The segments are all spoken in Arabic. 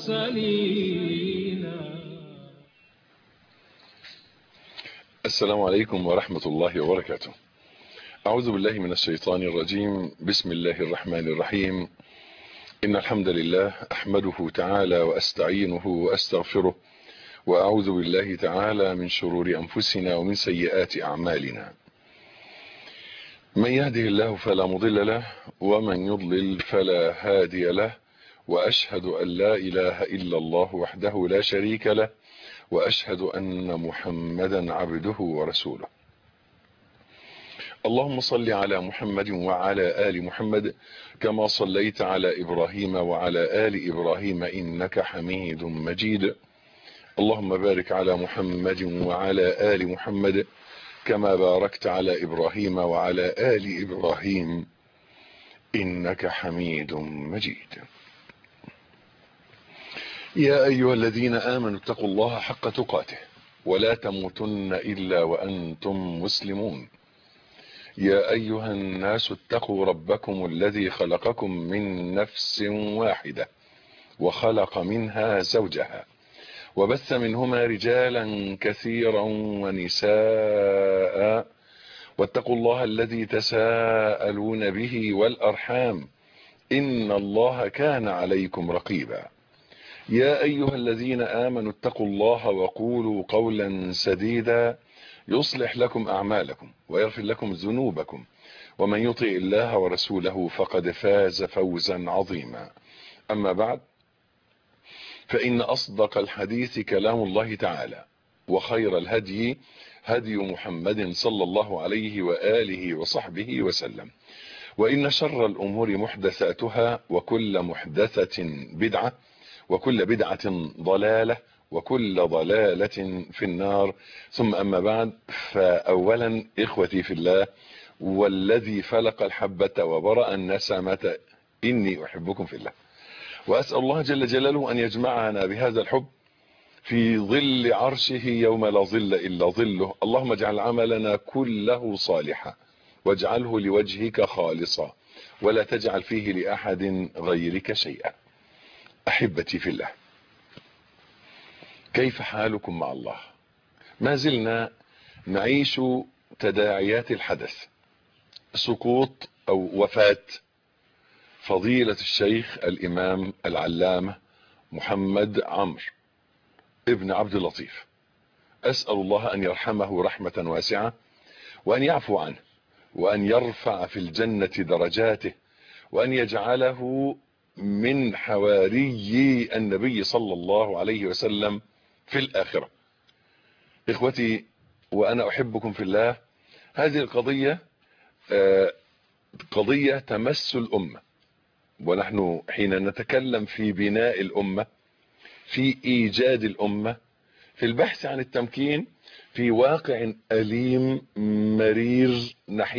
المرسلين. السلام عليكم ورحمة الله وبركاته. أعوذ بالله من الشيطان الرجيم. بسم الله الرحمن الرحيم. إن الحمد لله أحمده تعالى وأستعينه وأستغفره، وأعوذ بالله تعالى من شرور أنفسنا ومن سيئات أعمالنا. من يهده الله فلا مضل له، ومن يضلل فلا هادي له، وأشهد أن لا إله إلا الله وحده لا شريك له، وأشهد أن محمدا عبده ورسوله. اللهم صل على محمد وعلى آل محمد كما صليت على إبراهيم وعلى آل إبراهيم إنك حميد مجيد. اللهم بارك على محمد وعلى آل محمد كما باركت على إبراهيم وعلى آل إبراهيم إنك حميد مجيد. يا أيها الذين آمنوا اتقوا الله حق تقاته ولا تموتن إلا وأنتم مسلمون. يا أيها الناس اتقوا ربكم الذي خلقكم من نفس واحدة وخلق منها زوجها وبث منهما رجالا كثيرا ونساء، واتقوا الله الذي تساءلون به والأرحام إن الله كان عليكم رقيبا. يا أيها الذين آمنوا اتقوا الله وقولوا قولا سديدا يصلح لكم أعمالكم ويغفر لكم ذنوبكم، ومن يطع الله ورسوله فقد فاز فوزا عظيما. أما بعد، فإن أصدق الحديث كلام الله تعالى، وخير الهدي هدي محمد صلى الله عليه وآله وصحبه وسلم، وإن شر الأمور محدثاتها، وكل محدثة بدعة، وكل بدعة ضلالة، وكل ضلالة في النار. ثم أما بعد، فأولا إخوتي في الله والذي فلق الحبة وبرأ النسمة إني أحبكم في الله، وأسأل الله جل جلاله أن يجمعنا بهذا الحب في ظل عرشه يوم لا ظل إلا ظله. اللهم اجعل عملنا كله صالحا واجعله لوجهك خالصا ولا تجعل فيه لأحد غيرك شيئا. أحبتي في الله، كيف حالكم مع الله؟ ما زلنا نعيش تداعيات الحدث، سقوط أو وفاة فضيلة الشيخ الإمام العلامة محمد عمرو ابن عبد اللطيف. أسأل الله أن يرحمه رحمة واسعة، وأن يعفو عنه، وأن يرفع في الجنة درجاته، وأن يجعله من حواري النبي صلى الله عليه وسلم في الآخرة. إخوتي وأنا أحبكم في الله، هذه القضية قضية تمس الأمة، ونحن حين نتكلم في بناء الأمة، في إيجاد الأمة، في البحث عن التمكين في واقع أليم مرير،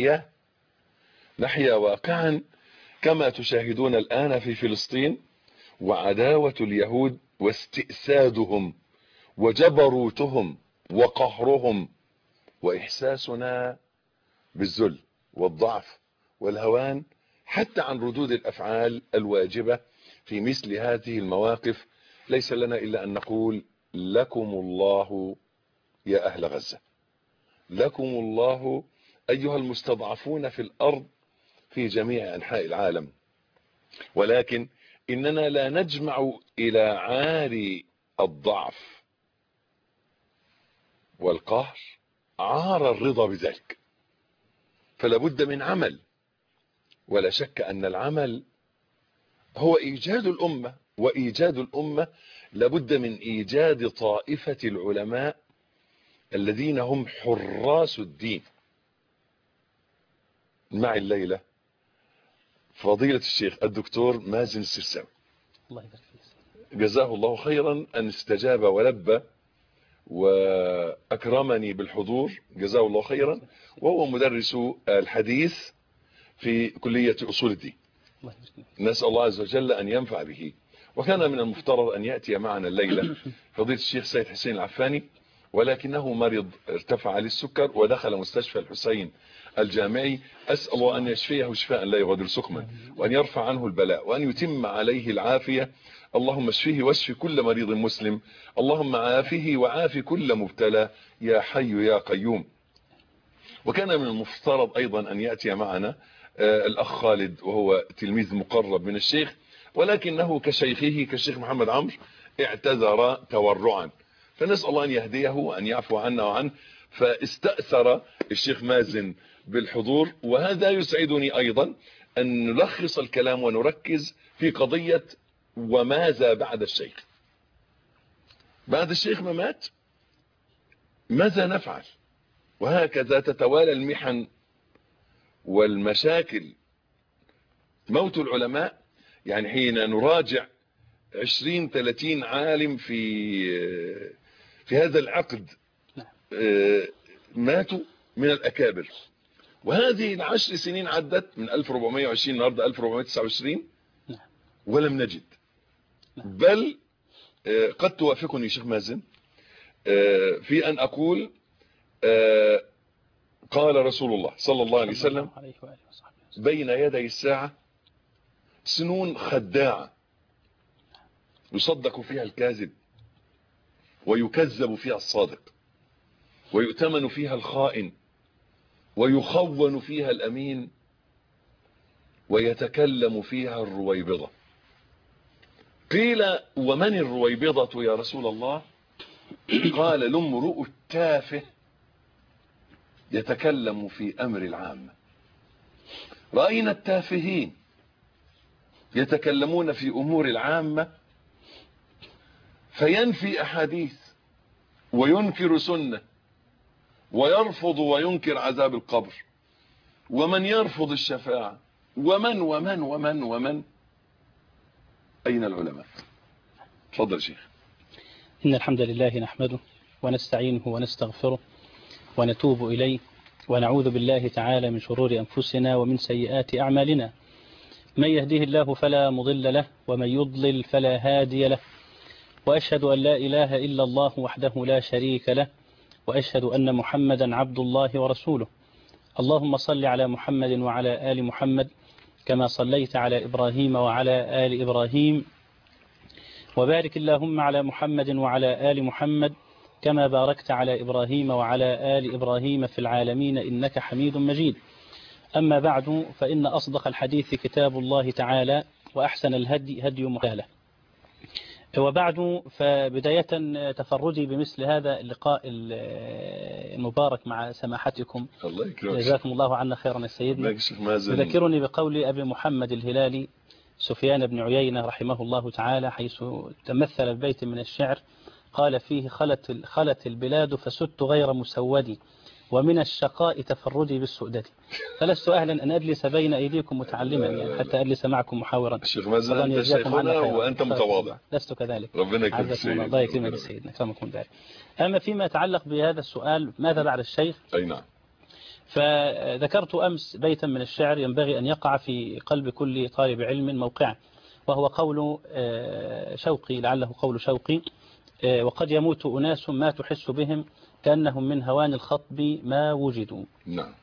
نحيا واقعا كما تشاهدون الآن في فلسطين، وعداوة اليهود واستئسادهم وجبروتهم وقهرهم، وإحساسنا بالذل والضعف والهوان حتى عن ردود الأفعال الواجبة في مثل هذه المواقف. ليس لنا إلا أن نقول لكم الله يا أهل غزة، لكم الله أيها المستضعفون في الأرض في جميع أنحاء العالم. ولكن إننا لا نجمع إلى عار الضعف والقهر عار الرضا بذلك، فلا بد من عمل، ولا شك أن العمل هو إيجاد الأمة، وإيجاد الأمة لابد من إيجاد طائفة العلماء الذين هم حراس الدين. معي الليلة فضيلة الشيخ الدكتور مازن السرساوي، الله يبارك فيك، جزاه الله خيرا أن استجاب ولبى وأكرمني بالحضور، جزاه الله خيرا. وهو مدرس الحديث في كلية أصول الدين، نسأل الله عز وجل أن ينفع به. وكان من المفترض أن يأتي معنا الليلة فضيلة الشيخ سيد حسين العفاني، ولكنه مرض، ارتفع عليه السكر ودخل مستشفى الحسين الجامعي. أسأل الله أن يشفيه شفاء لا يغادر سقما، وأن يرفع عنه البلاء، وأن يتم عليه العافية، اللهم اشفه واشف كل مريض مسلم، اللهم عافه وعاف كل مبتلى يا حي يا قيوم. وكان من المفترض أيضا أن يأتي معنا الأخ خالد، وهو تلميذ مقرب من الشيخ، ولكنه كشيخه كالشيخ محمد عمرو اعتذر تورعا، فنسأل الله أن يهديه وأن يعفو عنا وعنه، فاستأثر الشيخ مازن بالحضور. وهذا يسعدني أيضا أن نلخص الكلام ونركز في قضية وماذا بعد الشيخ. بعد الشيخ ما مات ماذا نفعل؟ وهكذا تتوالى المحن والمشاكل. موت العلماء، يعني حين نراجع 20-30 عالم في هذا العقد ماتوا من الأكابر، وهذه ال10 سنين عدت من 1420 النهارده 1429 ولم نجد. بل قد توافقني شيخ مازن في أن أقول قال رسول الله صلى الله عليه وسلم بين يدي الساعة سنون خداعة يصدق فيها الكاذب ويكذب فيها الصادق ويؤتمن فيها الخائن ويخون فيها الأمين ويتكلم فيها الرويبضة. قيل ومن الرويبضة يا رسول الله؟ قال الامرؤ التافه يتكلم في أمر العامة. رأينا التافهين يتكلمون في أمور العامة فينفي أحاديث وينكر سنة ويرفض وينكر عذاب القبر ومن يرفض الشفاعة ومن ومن ومن ومن. أين العلماء؟ تفضل شيخ. إن الحمد لله نحمده ونستعينه ونستغفره ونتوب إليه ونعوذ بالله تعالى من شرور أنفسنا ومن سيئات أعمالنا. من يهده الله فلا مضل له ومن يضلل فلا هادي له، وأشهد أن لا إله إلا الله وحده لا شريك له، وأشهد أن محمدا عبد الله ورسوله. اللهم صل على محمد وعلى آل محمد كما صليت على إبراهيم وعلى آل إبراهيم، وبارك اللهم على محمد وعلى آل محمد كما باركت على إبراهيم وعلى آل إبراهيم في العالمين إنك حميد مجيد. أما بعد، فإن أصدق الحديث كتاب الله تعالى، وأحسن الهدي هدي محمد. وبعد، فبداية تفردي بمثل هذا اللقاء المبارك مع سماحتكم، الله يكرمك، جزاكم الله عنا خيرا يا سيدنا. يذكرني بقول أبي محمد الهلالي سفيان بن عيينة رحمه الله تعالى، حيث تمثل ببيت من الشعر قال فيه: خلت البلاد فسدت غير مسودي ومن الشقاء تفردي بالسؤدد. فلست أهلا أن أجلس بين أيديكم متعلما، يعني حتى أجلس معكم محاورا. الشيخ مازن أنت شيخنا وأنت متواضع. لست كذلك. ربنا يكرمك سيدنا. الله يكرمك سيدنا، كرمكم ذلك. أما فيما يتعلق بهذا السؤال ماذا بعد الشيخ؟ أي نعم. فذكرت أمس بيتا من الشعر ينبغي أن يقع في قلب كل طالب علم موقعا، وهو قول شوقي، لعله قول شوقي: وقد يموت أناس ما تحس بهم كأنهم من هوان الخطب ما وجدوا. نعم.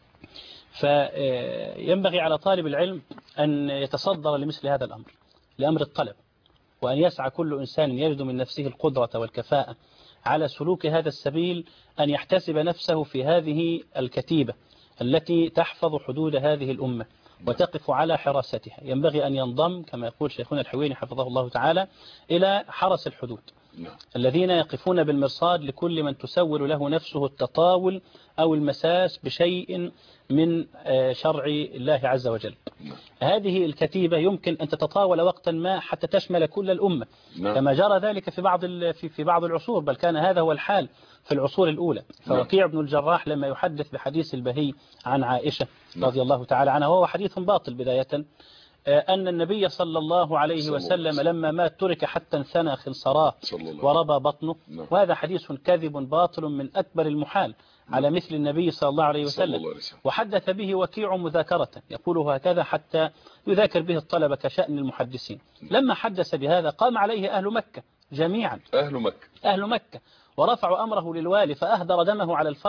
فينبغي على طالب العلم أن يتصدر لمثل هذا الأمر، لأمر الطلب، وأن يسعى كل إنسان يجد من نفسه القدرة والكفاءة على سلوك هذا السبيل، أن يحتسب نفسه في هذه الكتيبة التي تحفظ حدود هذه الأمة وتقف على حراستها. ينبغي أن ينضم كما يقول شيخنا الحويني حفظه الله تعالى إلى حرس الحدود، الذين يقفون بالمرصاد لكل من تسول له نفسه التطاول أو المساس بشيء من شرع الله عز وجل. هذه الكتيبة يمكن أن تتطاول وقتا ما حتى تشمل كل الأمة، كما جرى ذلك في بعض العصور، بل كان هذا هو الحال في العصور الأولى. فوكيع بن الجراح لما يحدث بحديث البهي عن عائشة رضي الله تعالى عنها، وهو حديث باطل بداية، أن النبي صلى الله عليه وسلم لما مات ترك حتى انثنى خنصراه وربى بطنه، وهذا حديث كذب باطل من أكبر المحال على مثل النبي صلى الله عليه وسلم. وحدث به وكيع مذاكرة يقوله هكذا حتى يذاكر به الطلبة كشأن المحدثين. لما حدث بهذا قام عليه أهل مكة جميعا، أهل مكة ورفعوا أمره للوالي فأهدر دمه على الفور،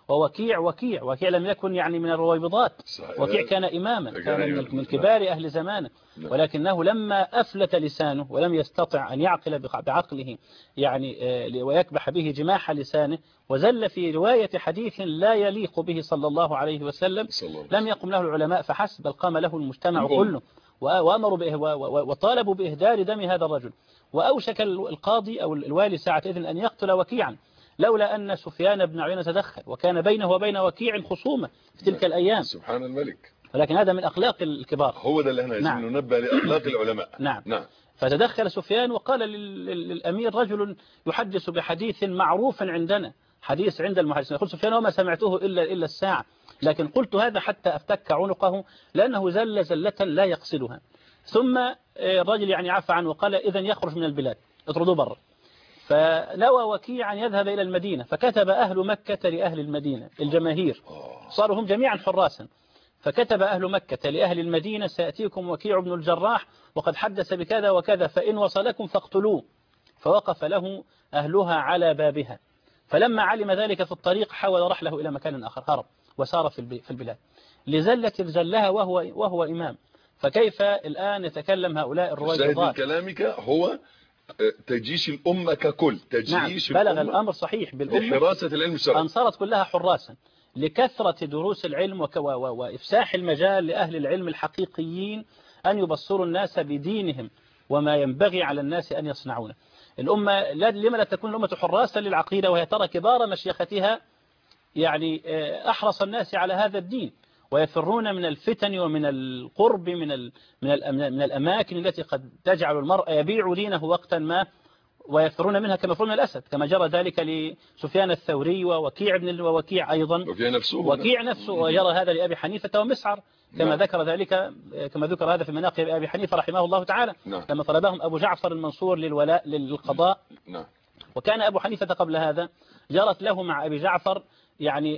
وكيع لم يكن يعني من الرويبضات. صحيح. وكيع كان إماما، كان من كبار أهل زمانه، نعم. ولكنه لما أفلت لسانه ولم يستطع أن يعقل بعقله يعني ويكبح به جماح لسانه، وزل في رواية حديث لا يليق به صلى الله عليه وسلم، لم يقم له العلماء فحسب، بل قام له المجتمع كله وأمروا وطالبوا بإهدار دم هذا الرجل. وأوشك القاضي أو الوالي ساعتئذ أن يقتل وكيعا، لولا أن سفيان بن عيينة تدخل، وكان بينه وبين وكيع خصومة في تلك الأيام. سبحان الملك. ولكن هذا من أخلاق الكبار. هو ده اللي احنا عايزين ننبه لأخلاق العلماء. نعم. فتدخل سفيان وقال للأمير رجل يحدث بحديث معروف عندنا، حديث عند المحدثين. يقول سفيان وما سمعته إلا الساعة، لكن قلت هذا حتى أفتك عنقه لأنه زل زلة لا يقصدها. ثم الرجل يعني عفى عنه وقال إذن يخرج من البلاد، اطردوه برا. فنوى وكيع أن يذهب إلى المدينة، فكتب أهل مكة لأهل المدينة الجماهير، صاروا هم جميعا حراسا، فكتب أهل مكة لأهل المدينة سيأتيكم وكيع بن الجراح وقد حدث بكذا وكذا، فإن وصلكم فاقتلوه. فوقف له أهلها على بابها، فلما علم ذلك في الطريق حاول رحله إلى مكان آخر، هرب وسار في البلاد لزلة زلها وهو إمام. فكيف الآن يتكلم هؤلاء الرويبضات؟ شاهد كلامك هو تجيش الأمة ككل، تجيش نعم. بلغ الأمر صحيح بالأمة لحراسة العلم الشرعي، أن صارت كلها حراسا لكثرة دروس العلم وإفساح المجال لأهل العلم الحقيقيين أن يبصروا الناس بدينهم وما ينبغي على الناس أن يصنعونه. الأمة لما لا تكون الأمة حراسا للعقيدة وهي ترى كبار مشيختها يعني أحرص الناس على هذا الدين، ويفرون من الفتن ومن القرب من الأماكن التي قد تجعل المرء يبيع دينه وقتا ما، ويفرون منها كما يفرون من الأسد، كما جرى ذلك لسفيان الثوري ووكيع أيضا، وكيع نفسه وجرى هذا لأبي حنيفة ومسعر كما ذكر ذلك، كما ذكر هذا في مناقب أبي حنيفة رحمه الله تعالى لما طلبهم أبو جعفر المنصور للولاء للقضاء. وكان أبو حنيفة قبل هذا جرت له مع أبي جعفر يعني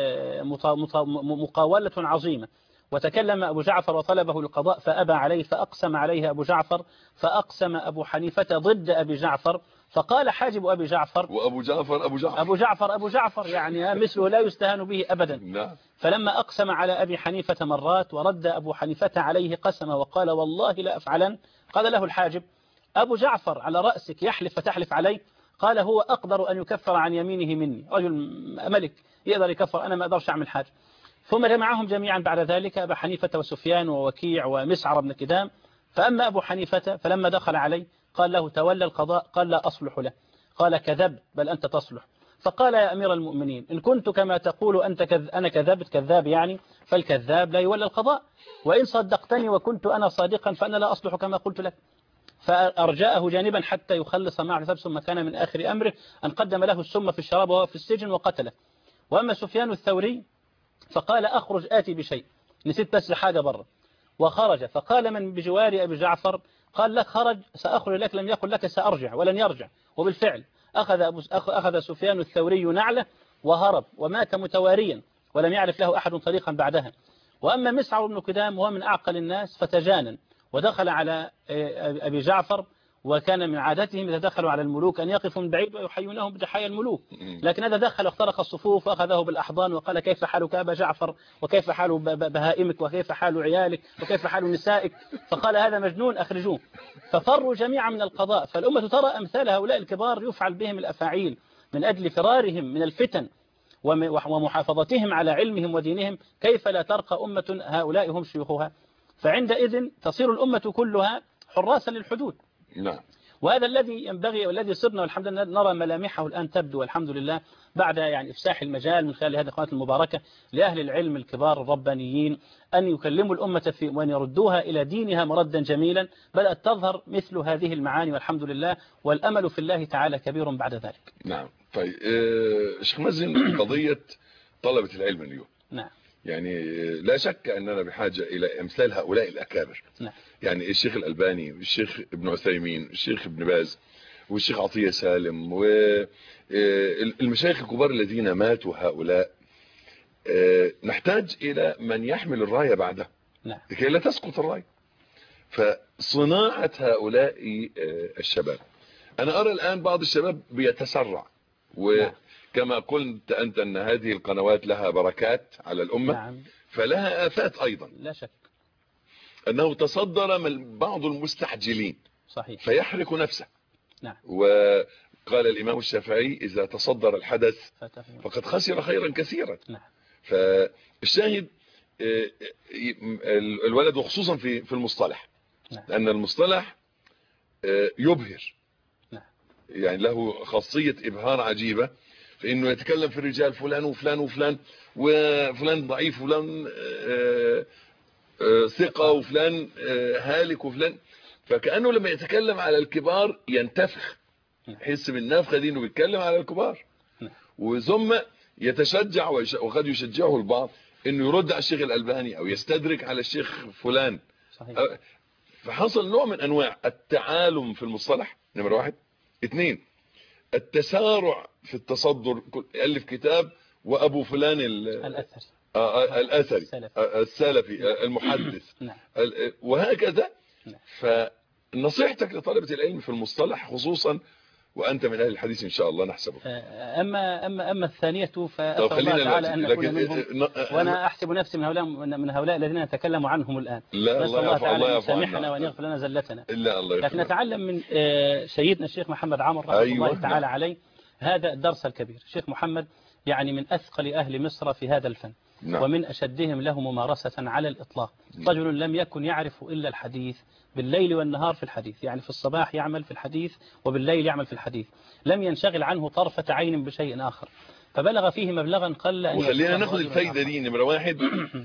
مقاولة عظيمة، وتكلم أبو جعفر وطلبه القضاء فأبى عليه، فأقسم عليه أبو جعفر، فأقسم أبو حنيفة ضد أبي جعفر، فقال حاجب أبي جعفر وأبو جعفر أبو جعفر يعني مثله لا يستهان به أبدا. فلما أقسم على أبي حنيفة مرات ورد أبو حنيفة عليه قسم وقال والله لا أفعلن، قال له الحاجب أبو جعفر على رأسك يحلف فتحلف عليه؟ قال هو أقدر أن يكفر عن يمينه مني، رجل ملك يقدر يكفر، أنا ما أقدرش أعمل حاجة. ثم جمعهم جميعا بعد ذلك أبا حنيفة وسفيان ووكيع ومسعر بن كدام. فأما أبو حنيفة فلما دخل عليه قال له تولى القضاء، قال لا أصلح له، قال كذبت بل أنت تصلح. فقال يا أمير المؤمنين إن كنت كما تقول أنت أنا كذبت كذاب يعني، فالكذاب لا يولى القضاء، وإن صدقتني وكنت أنا صادقا فأنا لا أصلح كما قلت لك. فأرجاءه جانبا حتى يخلص معه الحساب، ثم كان من آخر أمره أن قدم له السم في الشراب وهو في السجن وقتله. وأما سفيان الثوري فقال أخرج آتي بشيء، نسيت بس حاجة برا، وخرج. فقال من بجوار أبي جعفر قال لك خرج سأخرج لك، لم يقل لك سأرجع ولن يرجع. وبالفعل أخذ سفيان الثوري نعله وهرب ومات متواريا ولم يعرف له أحد طريقا بعدها. وأما مسعر بن كدام وهو من أعقل الناس فتجانن ودخل على أبي جعفر، وكان من عادتهم إذا دخلوا على الملوك أن يقفوا من بعيد ويحيونهم بتحية الملوك، لكن هذا دخل واخترق الصفوف وأخذه بالأحضان وقال كيف حالك أبا جعفر، وكيف حال بهائمك، وكيف حال عيالك، وكيف حال نسائك. فقال هذا مجنون أخرجوه. ففروا جميعا من القضاء. فالأمة ترى أمثال هؤلاء الكبار يفعل بهم الأفاعيل من أجل فرارهم من الفتن ومحافظتهم على علمهم ودينهم. كيف لا ترقى أمة هؤلاء هم شيوخها؟ فعندئذ تصير الأمة كلها حراسا للحدود. نعم. وهذا الذي ينبغي والذي صرنا والحمد لله نرى ملامحه الآن تبدو والحمد لله بعد يعني إفساح المجال من خلال هذه القناة المباركة لأهل العلم الكبار الربانيين أن يكلموا الأمة وأن يردوها إلى دينها مردا جميلا. بدأت تظهر مثل هذه المعاني والحمد لله، والأمل في الله تعالى كبير بعد ذلك. نعم. طيب شيخ مازن، قضية طلبة العلم اليوم نعم يعني لا شك أننا بحاجة إلى أمثال هؤلاء الأكابر. نعم. يعني الشيخ الألباني والشيخ ابن عثيمين والشيخ ابن باز والشيخ عطية سالم والمشايخ الكبار الذين ماتوا هؤلاء، نحتاج إلى من يحمل الراية بعده لكي لا تسقط الراية. فصناعة هؤلاء الشباب، أنا أرى الآن بعض الشباب بيتسرع وكما قلت أنت أن هذه القنوات لها بركات على الأمة. نعم. فلها آفات أيضا، لا شك. أنه تصدر من بعض المستعجلين صحيح. فيحرق نفسه. نعم. وقال الإمام الشافعي إذا تصدر الحدث فقد خسر خيرا كثيرا. نعم. فالشاهد الولد وخصوصا في المصطلح. نعم. لأن المصطلح يبهر. نعم. يعني له خاصية إبهار عجيبة، فإنه يتكلم في الرجال فلان وفلان وفلان، وفلان ضعيف وفلان ثقة وفلان هالك وفلان، فكأنه لما يتكلم على الكبار ينتفخ، يحس بالنفخة دي انه بيتكلم على الكبار. وثم يتشجع وقد يشجعه البعض انه يرد على الشيخ الألباني او يستدرك على الشيخ فلان. صحيح. فحصل نوع من انواع التعالم في المصطلح، نمرة 1. 2 التسارع في التصدر، يألف كتاب وابو فلان الأثري السلفي المحدث. نعم. وهكذا. فنصيحتك لطلبة العلم في المصطلح خصوصا وأنت من أهل الحديث إن شاء الله نحسبه. أما الثانية فأسأل الله تعالى أن نكون منهم، وأنا أحسب نفسي من هؤلاء الذين نتكلم عنهم الآن. لا نسأل الله تعالى أن يعفو يسامحنا وأن يغفر لنا زلتنا. لكن نتعلم من سيدنا الشيخ محمد عمر رحمه الله تعالى عليه هذا الدرس الكبير. الشيخ محمد يعني من أثقل أهل مصر في هذا الفن. نعم. ومن أشدهم له ممارسة على الإطلاق. رجل لم يكن يعرف إلا الحديث بالليل والنهار في الحديث، يعني في الصباح يعمل في الحديث وبالليل يعمل في الحديث، لم ينشغل عنه طرفة عين بشيء آخر، فبلغ فيه مبلغا قل أن وخلينا ناخذ الفايدة دي. نمرة 1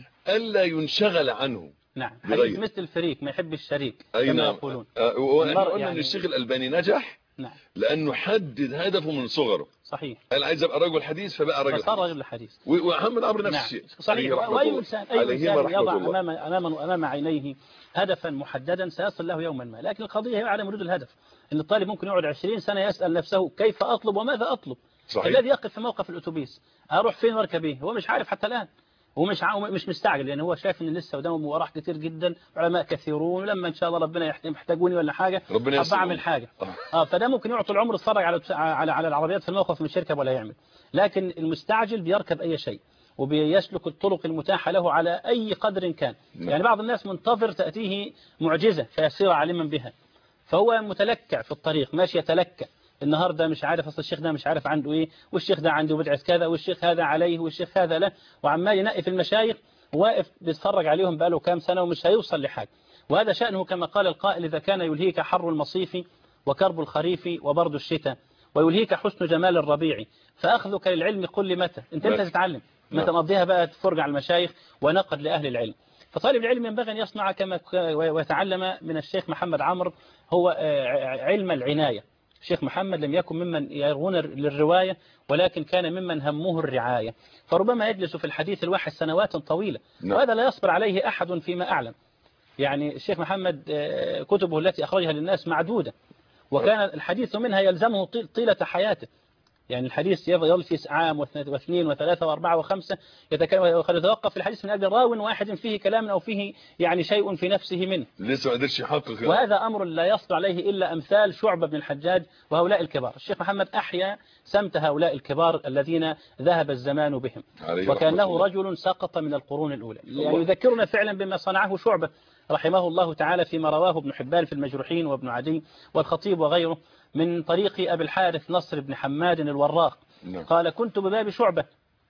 ألا ينشغل عنه. نعم. حديث مثل الفريق ما يحب الشريك كما يقولون. قلنا أن الشيخ الألباني نجح. نعم. لأنه حدد هدفه من صغره. صحيح. أنا عايز أبقى رجل حديث فبقى رجل فصار رجل حديث. ومحمد عمرو نفس الشيء. نعم. صحيح. وأي إنسان يضع أمام عينيه هدفا محددا سيصل له يوما ما، لكن القضية هي عدم وجود الهدف. إن الطالب ممكن يقعد 20 سنة يسأل نفسه كيف أطلب وماذا أطلب. صحيح. الذي يقف في موقف الأتوبيس أروح فين واركب ايه هو مش عارف حتى الآن، هو مش مستعجل، لأن هو شايف إن لسه قدامه مراح كتير جدا، علماء كثيرون، ولما إن شاء الله ربنا يحتاجوني ولا حاجة أعمل حاجة. فده ممكن يقعد طول العمر يتفرج على العربيات في الموقف مش يركب ولا يعمل. لكن المستعجل بيركب أي شيء وبيسلك الطرق المتاحة له على أي قدر كان. يعني بعض الناس منتظر تأتيه معجزة فيصير عالما بها، فهو متلكع في الطريق ماشي يتلكع. النهارده مش عارف اصل الشيخ ده مش عارف عنده ايه، والشيخ ده عنده بدعه كذا، والشيخ هذا عليه، والشيخ هذا له، وعمال ينقي في المشايخ واقف بيتفرج عليهم بقاله كام سنه ومش هيوصل لحاجه. وهذا شأنه كما قال القائل: إذا كان يلهيك حر المصيف وكرب الخريف وبرد الشتاء ويلهيك حسن جمال الربيع فأخذك للعلم قل متى. انت تتعلم متى مقضيها بقى تفرج على المشايخ ونقد لأهل العلم. فطالب العلم ينبغي أن يصنع كما ويتعلم من الشيخ محمد عمرو هو علم العناية. الشيخ محمد لم يكن ممن يرغون للرواية، ولكن كان ممن همه الرعاية، فربما يجلس في الحديث الواحد سنوات طويلة، وهذا لا يصبر عليه أحد فيما أعلم. يعني الشيخ محمد كتبه التي أخرجها للناس معدودة، وكان الحديث منها يلزمه طيلة حياته. يعني الحديث يظل في عام واثنين وثلاثة وأربعة وخمسة وقد يتوقف في الحديث من أجل راو واحد فيه كلام أو فيه يعني شيء في نفسه منه لسه ما قدرش يحقق. وهذا أمر لا يصل عليه إلا أمثال شعبة بن الحجاج وهؤلاء الكبار. الشيخ محمد أحيا سمت هؤلاء الكبار الذين ذهب الزمان بهم، وكأنه رجل سقط من القرون الأولى. يعني يذكرنا فعلا بما صنعه شعبة رحمه الله تعالى فيما رواه ابن حبان في المجروحين وابن عدي والخطيب وغيره من طريق أبي الحارث نصر بن حماد الوراق. قال: كنت بباب شعبة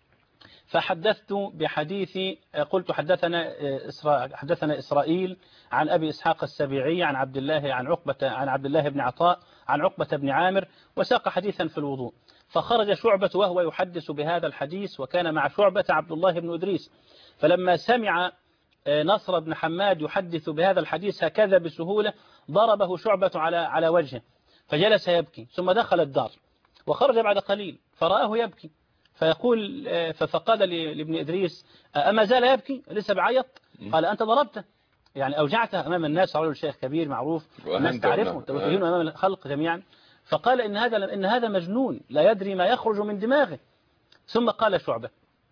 فحدثت بحديث، قلت حدثنا إسرائيل عن أبي إسحاق السبيعي عن عبد الله بن عطاء عن عقبة بن عامر، وساق حديثا في الوضوء. فخرج شعبة وهو يحدث بهذا الحديث، وكان مع شعبة عبد الله بن إدريس. فلما سمع نصر بن حماد يحدث بهذا الحديث هكذا بسهولة ضربه شعبة على وجهه، فجلس يبكي، ثم دخل الدار وخرج بعد قليل فرآه يبكي، فيقول فقال لابن إدريس: أما زال يبكي لسه بعيط؟ قال: أنت ضربته، يعني أوجعته أمام الناس، رجل شيخ كبير معروف الناس تعرفه وتهينه أمام الخلق جميعا. فقال: إن هذا مجنون لا يدري ما يخرج من دماغه. ثم قال شعبة: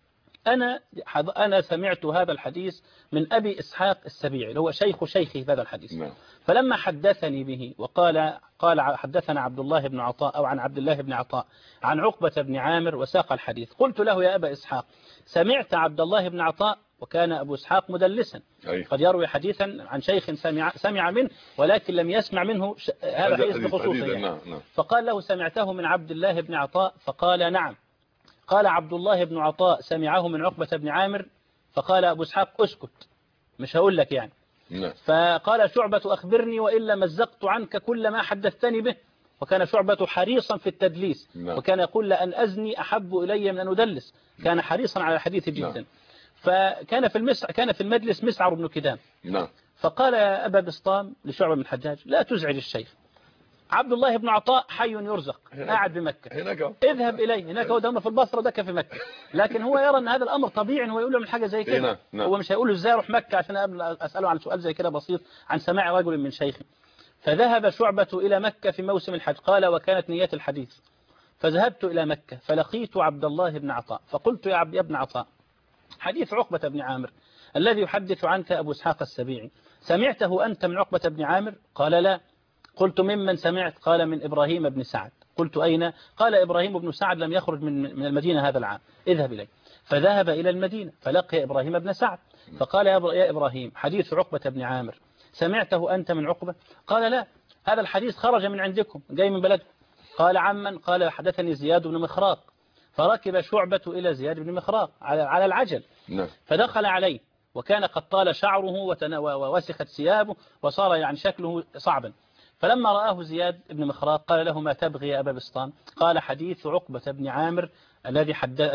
أنا سمعت هذا الحديث من أبي إسحاق السبيعي اللي هو شيخ شيخي هذا الحديث. نعم. فلما حدثني به قال حدثنا عبد الله بن عطاء أو عن عبد الله بن عطاء عن عقبة بن عامر وساق الحديث. قلت له يا أبا إسحاق سمعت عبد الله بن عطاء؟ وكان أبو إسحاق مدلسا قد يروي حديثا عن شيخ سمع منه ولكن لم يسمع منه هذا الحديث بخصوصه يعني. نعم. فقال له سمعته من عبد الله بن عطاء؟ فقال نعم. قال عبد الله بن عطاء سمعه من عقبة بن عامر؟ فقال أبو إسحاق اسكت مش هقول لك يعني. نعم. فقال شعبة أخبرني وإلا مزقت عنك كل ما حدثتني به. وكان شعبة حريصا في التدليس. نعم. وكان يقول لأن أزني أحب إلي من أن أدلس. كان حريصا على الحديث جدا. نعم. فكان في المجلس مسعر بن كدام. نعم. فقال يا أبا بسطام لشعبة بن الحجاج لا تزعج الشيخ، عبد الله بن عطاء حي يرزق قاعد بمكة، اذهب إليه هناك، هو دم في البصرة ودك في مكة. لكن هو يرى أن هذا الأمر طبيعي هو يقول له من حاجة زي كده. هو مش هيقول له ازاي اروح مكة عشان أسأله عن سؤال زي كده بسيط عن سماع رجل من شيخه. فذهب شعبة إلى مكة في موسم الحج. قال وكانت نية الحديث فذهبت إلى مكة فلقيت عبد الله بن عطاء فقلت يا ابن عطاء حديث عقبة بن عامر الذي يحدث عنك أبو إسحاق السبيعي سمعته أنت من عقبة بن عامر؟ قال لا. قلت ممن سمعت؟ قال من إبراهيم بن سعد. قلت أين؟ قال إبراهيم بن سعد لم يخرج من المدينة هذا العام، اذهب إليه. فذهب إلى المدينة فلقي إبراهيم بن سعد فقال يا إبراهيم حديث عقبة بن عامر سمعته أنت من عقبة؟ قال لا، هذا الحديث خرج من عندكم جاي من بلدكم. قال عمن؟ قال حدثني زياد بن مخراق. فركب شعبة إلى زياد بن مخراق على العجل. فدخل عليه وكان قد طال شعره ووسخت ثيابه وصار يعني شكله صعبا. فلما رآه زياد بن مخراق قال له ما تبغي يا أبا بسطام؟ قال حديث عقبة بن عامر الذي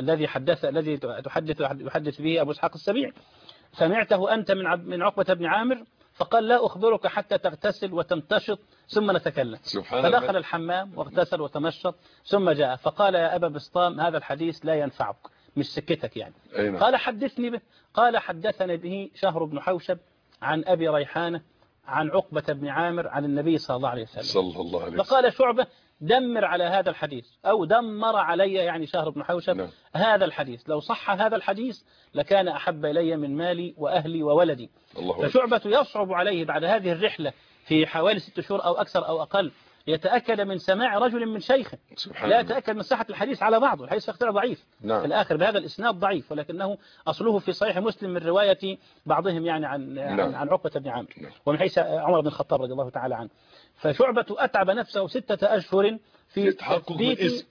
يحدث به أبو إسحاق السبيعي سمعته أنت من عقبة بن عامر؟ فقال لا أخبرك حتى تغتسل وتمتشط ثم نتكلم. فدخل الحمام واغتسل وتمشط ثم جاء فقال يا أبا بسطام هذا الحديث لا ينفعك مش سكتك يعني. قال حدثني به. قال حدثني به شهر بن حوشب عن أبي ريحانة عن عقبة بن عامر عن النبي صلى الله عليه وسلم. فقال شعبة دمر على هذا الحديث أو دمر علي يعني شهر بن حوشب هذا الحديث، لو صح هذا الحديث لكان أحب إلي من مالي وأهلي وولدي. فشعبة يصعب عليه بعد هذه الرحلة في حوالي 6 شهور أو أكثر أو أقل يتأكد من سماع رجل من شيخ لا يتأكد من صحة الحديث على بعضه. الحديث اختلاف ضعيف في الآخر بهذا الإسناد ضعيف ولكنه أصله في صحيح مسلم من رواية بعضهم يعني عن عقبة بن عامر ومن حيث عمر بن الخطاب رضي الله تعالى عنه. فشعبة أتعب نفسه 6 أشهر في تثبيت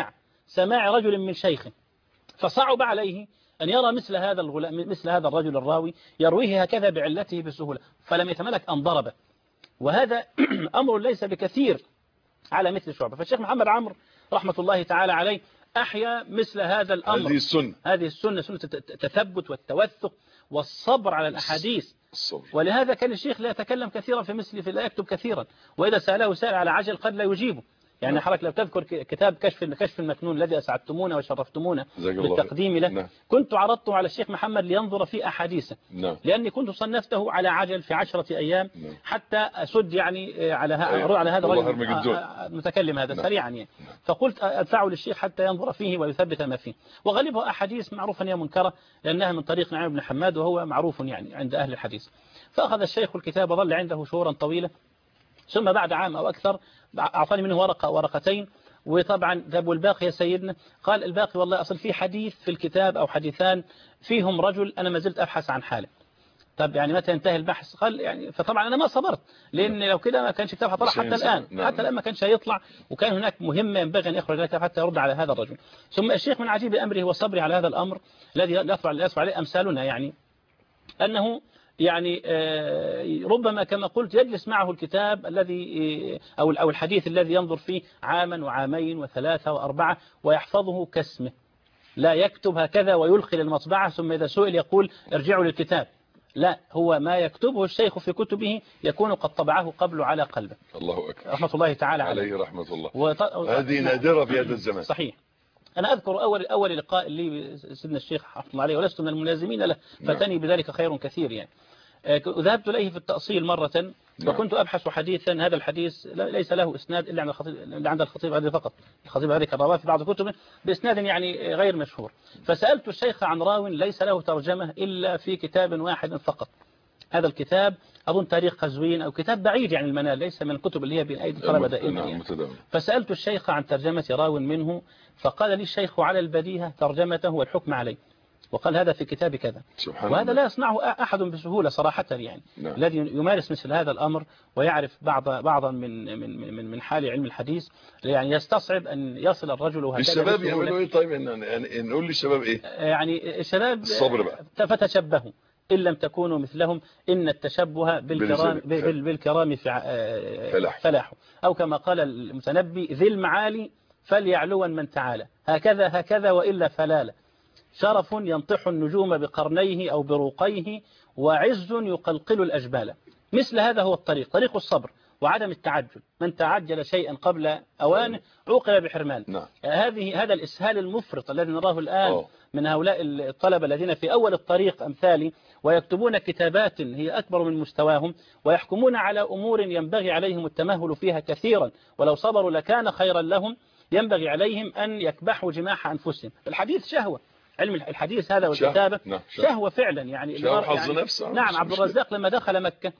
سماع رجل من شيخ. فصعب عليه أن يرى مثل هذا الرجل الراوي يرويه هكذا بعلته بسهولة فلم يتملك أن ضربه. وهذا أمر ليس بكثير على مثل شعبة. فالشيخ محمد عمرو رحمة الله تعالى عليه أحيا مثل هذا الأمر. هذه السنة سنة التثبت والتوثق والصبر على الأحاديث. ولهذا كان الشيخ لا يتكلم كثيرا في لا يكتب كثيرا، وإذا سأله سائل على عجل قد لا يجيبه. يعني حضرتك لو تذكر كتاب كشف المكنون الذي أسعدتمونا وشرفتمونا بالتقديم له كنت عرضته على الشيخ محمد لينظر في أحاديثه لأني كنت صنفته على عجل في 10 أيام حتى أسد يعني على هذا الرجل المتكلم هذا سريعا يعني. فقلت أدفعه للشيخ حتى ينظر فيه ويثبت ما فيه. وغالبها أحاديث معروفة هي منكرة لأنها من طريق نعيم بن حماد وهو معروف يعني عند أهل الحديث. فأخذ الشيخ الكتاب وظل عنده شهورا طويلة ثم بعد عام أو أكثر أعطاني منه ورقتين. وطبعا ذهب الباقي يا سيدنا قال الباقي والله أصل في حديث في الكتاب أو حديثان فيهم رجل أنا ما زلت أبحث عن حاله. طب يعني متى ينتهي البحث؟ قال يعني فطبعا أنا ما صبرت لأن لو كده ما كانش كتاب هطلع حتى الآن ما كانش هيطلع وكان هناك مهمة ينبغي أن يخرج لك حتى يرد على هذا الرجل. ثم الشيخ من عجيب أمره وصبري على هذا الأمر الذي يصبر عليه أمثالنا يعني أنه يعني ربما كما قلت يجلس معه الكتاب الذي أو الحديث الذي ينظر فيه عاما وعامين و3 و4 ويحفظه كاسمه لا يكتب هكذا ويلقي للمطبعة ثم إذا سئل يقول ارجعوا للكتاب. لا، هو ما يكتبه الشيخ في كتبه يكون قد طبعه قبل على قلبه. الله أكبر رحمة الله تعالى عليه رحمة الله. هذه نادرة في هذا الزمان. صحيح. أنا أذكر أول لقاء لي سيدنا الشيخ رحمه الله عليه ولست من الملازمين له فتني بذلك خير كثير يعني. ذهبت إليه في التأصيل مرة نعم. وكنت أبحث حديثا، هذا الحديث ليس له إسناد إلا عند الخطيب هذه فقط. الخطيب هذه كرواه في بعض كتبه بإسناد يعني غير مشهور. فسألت الشيخ عن راو ليس له ترجمة إلا في كتاب واحد فقط. هذا الكتاب أظن تاريخ قزوين أو كتاب بعيد يعني المنال، ليس من الكتب اللي هي بين أيدي الطلبة دائما يعني. فسألت الشيخ عن ترجمة راو منه، فقال لي الشيخ على البديهة ترجمته والحكم عليه، وقال هذا في كتاب كذا. وهذا لا يصنعه أحد بسهولة صراحة يعني. نعم. الذي يمارس مثل هذا الأمر ويعرف بعضا من حال علم الحديث يعني يستصعب أن يصل الرجل هكذا. الشباب يعملوا إيه طيب؟ يعني نقول للشباب إيه؟ يعني الشباب الصبر بقى. فتشبهوا إن لم تكونوا مثلهم إن التشبه بالكرام فلاح، أو كما قال المتنبي ذي المعالي فليعلوا من تعالى، هكذا وإلا فلالة. شرف ينطح النجوم بقرنيه أو بروقيه، وعز يقلقل الأجبال. مثل هذا هو طريق الصبر وعدم التعجل. من تعجل شيئا قبل أوانه عوقب بحرمان. نعم. هذا الإسهال المفرط الذي نراه الآن من هؤلاء الطلبة الذين في أول الطريق أمثالي، ويكتبون كتابات هي أكبر من مستواهم، ويحكمون على أمور ينبغي عليهم التمهل فيها كثيرا، ولو صبروا لكان خيرا لهم. ينبغي عليهم أن يكبحوا جماح أنفسهم. الحديث شهوة، علم الحديث هذا والكتابة شهوة فعلا يعني. نعم. عبد الرزاق لما دخل مكة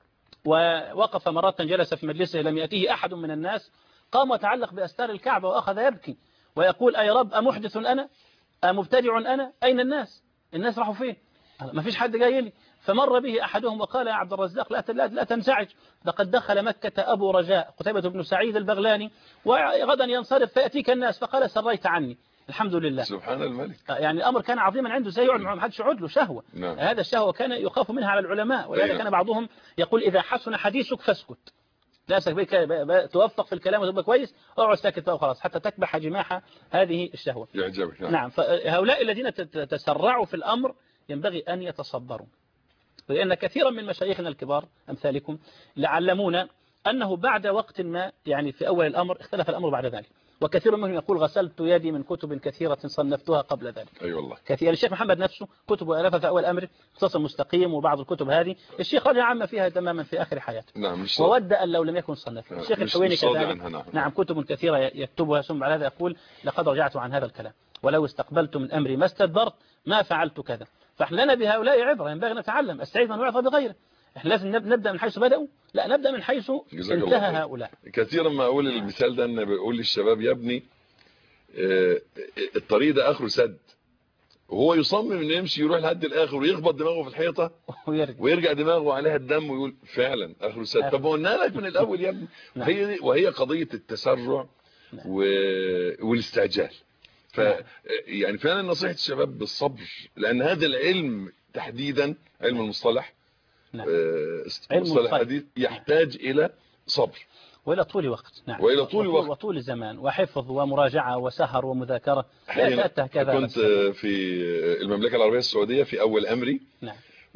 ووقف مرة جلس في مجلسه لم يأتيه أحد من الناس، قام وتعلق بأستار الكعبة وأخذ يبكي ويقول أي رب أمحدث أنا أمبتدع أنا؟ أين الناس راحوا فين؟ ما فيش حد جاي لي. فمر به أحدهم وقال يا عبد الرزاق لا تنزعج، لقد دخل مكة أبو رجاء قتيبة بن سعيد البغلاني وغدا ينصرف فيأتيك الناس، فقال سريت عني الحمد لله. سبحان الملك. يعني الأمر كان عظيما عنده، زي يقعد ما حدش يقعد له شهوة. نعم. هذا الشهوة كان يخاف منها على العلماء، ولذلك كان بعضهم يقول إذا حسن حديثك فاسكت، نفسك توفق في الكلام وتبقى كويس، اقعد ساكت بقى وخلاص حتى تكبح جماح هذه الشهوة. يعجبك. نعم. فهؤلاء الذين تسرعوا في الأمر ينبغي أن يتصبروا، لأن كثيرا من مشايخنا الكبار أمثالكم علمونا أنه بعد وقت ما يعني في أول الأمر اختلف الأمر بعد ذلك، وكثير منهم يقول غسلت يدي من كتب كثيرة صنفتها قبل ذلك. أي والله. كثير. الشيخ محمد نفسه كتبه ألفها في أول أمر، اختصاص مستقيم وبعض الكتب هذه الشيخ رجع عما فيها تماما في آخر حياته. نعم. وود أن لو لم يكن صنفها. الشيخ الحويني كذلك. نعم. كتب كثيرة يكتبها، ثم بعد هذا يقول لقد رجعت عن هذا الكلام، ولو استقبلت من أمري ما استدبرت ما فعلت كذا. فاحنا لنا بهؤلاء عبرة، ينبغي نتعلم. السعيد من يعطى بغيره. احنا لازم نبدأ من حيث بدأوا، لا نبدأ من حيث انتهى هؤلاء. كثيرا ما أقول المثال ده أن بقول للشباب يا ابني الطريق ده آخره سد، وهو يصمم انه يمشي يروح لحد الآخر ويخبط دماغه في الحيطة ويرجع دماغه عليها الدم ويقول فعلا آخره سد. طب قلنا لك من الأول يا ابني. وهي قضية التسرع والاستعجال. يعني فعلا نصيحة الشباب بالصبر، لأن هذا العلم تحديدا علم المصطلح، المصطلح الحديث يحتاج إلى صبر وإلى طول وقت. نعم. وإلى طول وقت وطول زمان وحفظ ومراجعة وسهر ومذاكرة. كنت في المملكة العربية السعودية في أول أمري. نعم.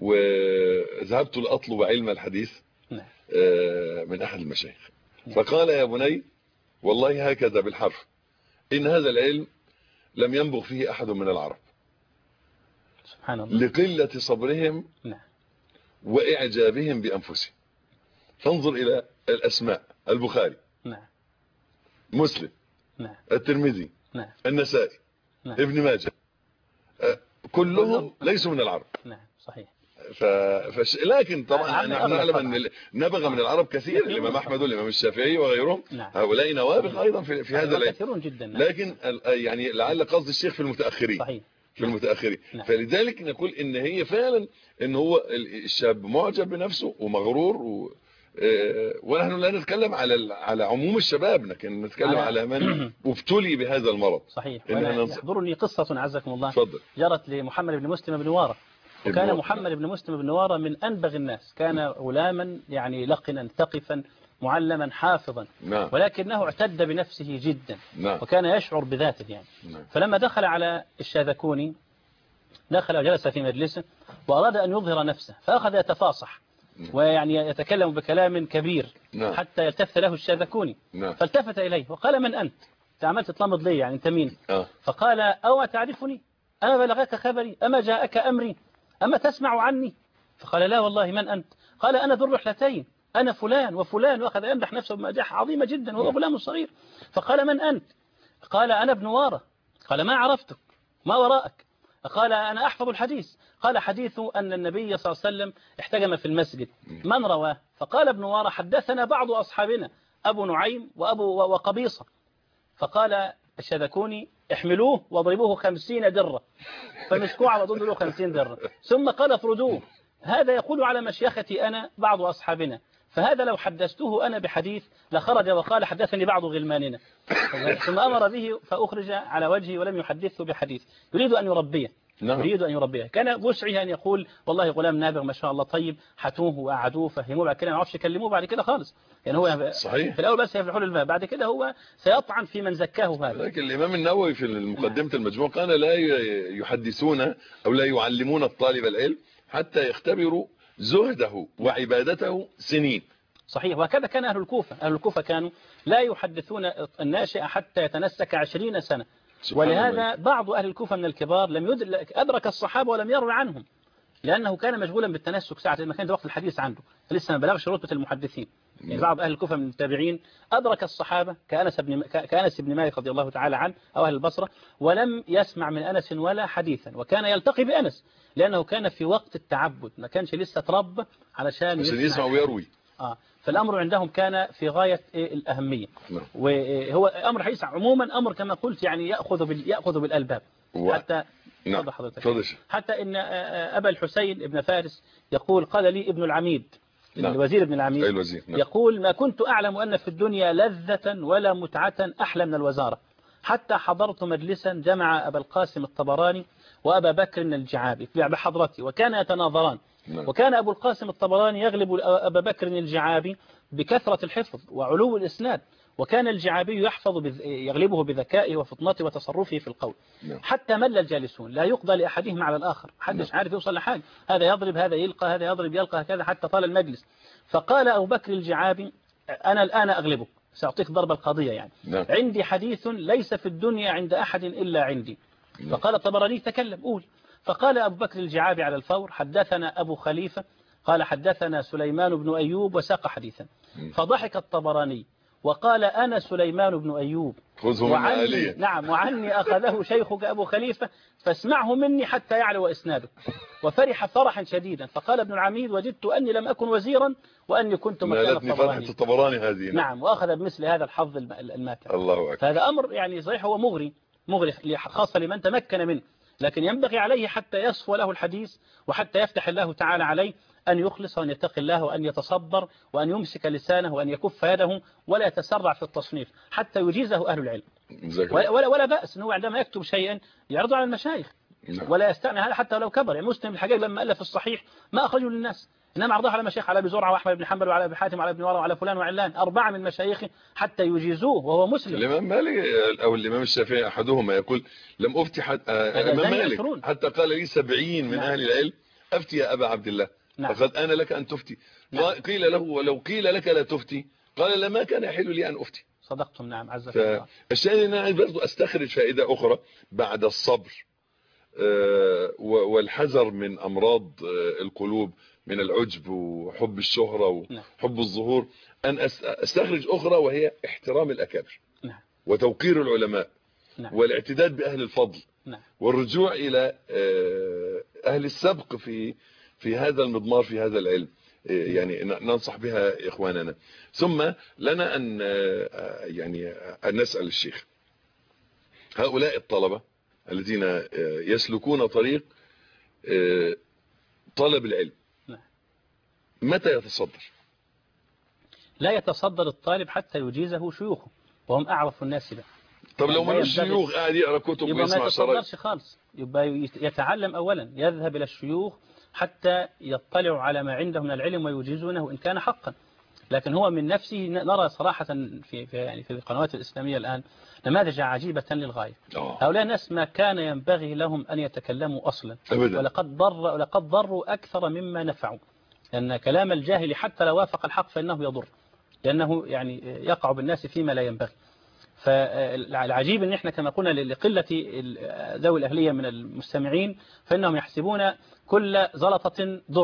وذهبت لأطلب علم الحديث. نعم. من أحد المشايخ. نعم. فقال يا بني والله هكذا بالحرف إن هذا العلم لم ينبغ فيه أحد من العرب. سبحان الله. لقلة صبرهم. نعم. وإعجابهم بأنفسهم. فانظر إلى الأسماء: البخاري. نعم. مسلم. نعم. الترمذي. نعم. النسائي. نعم. ابن ماجه. كلهم ليسوا من العرب. نعم صحيح. لكن طبعا نحن نعلم أن نبغى من العرب كثير، الإمام أحمد والإمام الشافعي وغيرهم. نعم. هؤلاء نوابغ أيضا في هذا العلم كثيرون جدا. نعم. لكن يعني لعل قصد الشيخ في المتأخرين. صحيح. في المتأخرين. نعم. فلذلك نقول إن هي فعلا إن هو الشاب معجب بنفسه ومغرور ونحن لا نتكلم على عموم الشباب، لكن نتكلم على من ابتلي بهذا المرض. صحيح. يحضرني قصة عزكم الله. فضل. جرت لمحمد بن مسلم بن وارة، وكان محمد بن مسلم بن وارة من أنبغ الناس، كان غلاما يعني لقنا ثقفا معلما حافظا. نعم. ولكنه اعتد بنفسه جدا. نعم. وكان يشعر بذاته يعني. نعم. فلما دخل على الشاذكوني دخل وجلس في مجلسه وأراد أن يظهر نفسه، فأخذ يتفاصح. نعم. ويعني يتكلم بكلام كبير. نعم. حتى يلتفت له الشاذكوني. نعم. فالتفت إليه وقال من أنت؟ عملت تطلمض لي يعني أنت مين؟ فقال أو تعرفني؟ أما بلغك خبري؟ أما جاءك أمري؟ أما تسمع عني؟ فقال لا والله من أنت؟ قال أنا ذو الرحلتين أنا فلان وفلان، وأخذ يمدح نفسه بمدح عظيمة جدا وهو غلام صغير. فقال من أنت؟ قال أنا ابن وارة. قال ما عرفتك، ما وراءك؟ قال أنا أحفظ الحديث. قال حديث أن النبي صلى الله عليه وسلم احتجم في المسجد، من رواه؟ فقال ابن وارة حدثنا بعض أصحابنا أبو نعيم وقبيصة. فقال الشذكوني احملوه واضربوه 50 درة، فمسكوه على ضد له 50 درة، ثم قال افردوه، هذا يقول على مشيختي أنا بعض أصحابنا، فهذا لو حدثته أنا بحديث لخرج وقال حدثني بعض غلماننا. ثم أمر به فأخرج على وجهه ولم يحدثه بحديث. يريد أن يربيه، نعم. يريد أن يربيه. كان بوسعه أن يقول والله غلام نابغ ما شاء الله طيب، حتوه وقعدوه فهموه، بعد كده ما يعرفش يكلموه بعد كده خالص. يعني هو صحيح. في الأول بس يفتحوا له الباب، بعد كده هو سيطعن في من زكاه هذا. لكن الإمام النووي في مقدمة المجموع قال لا يحدثون أو لا يعلمون الطالب العلم حتى يختبروا زهده وعبادته سنين. صحيح. وهكذا كان أهل الكوفة. أهل الكوفة كانوا لا يحدثون الناشئ حتى يتنسك 20 سنة. ولهذا بعض أهل الكوفة من الكبار لم أدرك الصحابة ولم يروي عنهم، لأنه كان مشغولا بالتنسك ساعة ما كان وقت الحديث عنده، لسه ما بلغش رتبة المحدثين. يعني بعض أهل الكوفة من التابعين أدرك الصحابة كأنس بن مالك رضي الله تعالى عنه أو أهل البصرة، ولم يسمع من أنس ولا حديثا، وكان يلتقي بأنس لأنه كان في وقت التعبد، ما كانش لسه تربى علشان يسمع ويروي. فالأمر عندهم كان في غاية الأهمية. وهو أمر حديث عموما أمر كما قلت يعني يأخذ بالألباب. حتى نعم. حتى إن أبا الحسين ابن فارس يقول قال لي ابن العميد، الوزير ابن العميد، يقول ما كنت أعلم أن في الدنيا لذة ولا متعة أحلى من الوزارة، حتى حضرت مجلسا جمع أبا القاسم الطبراني وأبا بكر الجعابي بحضرتي، وكان يتناظران. وكان أبو القاسم الطبراني يغلب أبا بكر الجعابي بكثرة الحفظ وعلو الإسناد، وكان الجعابي يغلبه بذكائه وفطنته وتصرفه في القول، حتى مل الجالسون لا يقضى لأحدهم على الآخر، محدش عارف يوصل لحاجة، هذا يضرب هذا يلقى، هذا يضرب يلقى، هكذا حتى طال المجلس. فقال أبو بكر الجعابي أنا الآن أغلبك، سأعطيك ضربة القضية يعني. عندي حديث ليس في الدنيا عند أحد إلا عندي. فقال الطبراني تكلم قول. فقال أبو بكر الجعابي على الفور حدثنا أبو خليفة قال حدثنا سليمان بن أيوب وساق حديثا. فضحك الطبراني وقال أنا سليمان بن أيوب وعني نعم وعني أخذه شيخك أبو خليفة فاسمعه مني حتى يعلو إسناده. وفرح فرحا شديدا. فقال ابن العميد وجدت أني لم أكن وزيرا وأني كنت مكان الطبراني هذه. نعم. وأخذ بمثل هذا الحظ الماتع. الله أكبر. فهذا أمر يعني صحيح هو مغري خاصة لمن تمكن منه، لكن ينبغي عليه حتى يصفو له الحديث وحتى يفتح الله تعالى عليه أن يخلص وأن يتقي الله وأن يتصبر وأن يمسك لسانه وأن يكف يده ولا يتسرع في التصنيف حتى يجيزه أهل العلم. ولا بأس أنه عندما يكتب شيئا يعرضه على المشايخ ولا يستغني هذا حتى لو كبر. يعني مسلم الحجاج لما ألف الصحيح ما أخرجه للناس، إنما عرضه على مشايخ، على أبي زرعة وأحمد بن حنبل وعلى أبي حاتم وعلى ابن ورا وعلى فلان وعلان، 4 من مشايخه حتى يجيزوه وهو مسلم. الإمام مالك أو الإمام الشافعي أحدهما يقول لم أفتي الإمام مالك حتى قال لي 70 من أهل العلم أفتي يا أبا عبد الله. فقد أنا لك أن تفتي. قيل له ولو قيل لك لا تفتي قال لما كان يحل لي أن أفتي. صدقتم. نعم عز وجل. فالشاهد أن أنا برضو أستخرج فائدة أخرى بعد الصبر والحذر من أمراض القلوب من العجب وحب الشهرة وحب الظهور، أن أستخرج أخرى وهي احترام الأكابر وتوقير العلماء والاعتداد بأهل الفضل والرجوع إلى أهل السبق في هذا المضمار في هذا العلم، يعني ننصح بها إخواننا. ثم لنا أن يعني أن نسأل الشيخ هؤلاء الطلبة الذين يسلكون طريق طلب العلم متى يتصدر؟ لا يتصدر الطالب حتى يجيزه شيوخه وهم أعرف الناس به. طب لو ملوش شيوخ قاعد يقرأ كتب يبقى ويسمع ما يتصدرش خالص، يبقى يتعلم أولا، يذهب إلى الشيوخ حتى يطلع على ما عنده من العلم ويجيزونه إن كان حقا. لكن هو من نفسه نرى صراحة في القنوات الإسلامية الآن نماذج عجيبة للغاية. هؤلاء الناس ما كان ينبغي لهم أن يتكلموا أصلا ولقد ضروا أكثر مما نفعوا، لأن كلام الجاهل حتى لو وافق الحق فإنه يضر، لأنه يعني يقع بالناس فيما لا ينبغي. فالعجيب ان احنا كما قلنا لقلة ذوي الأهلية من المستمعين فإنهم يحسبون كل زلطة ضرة،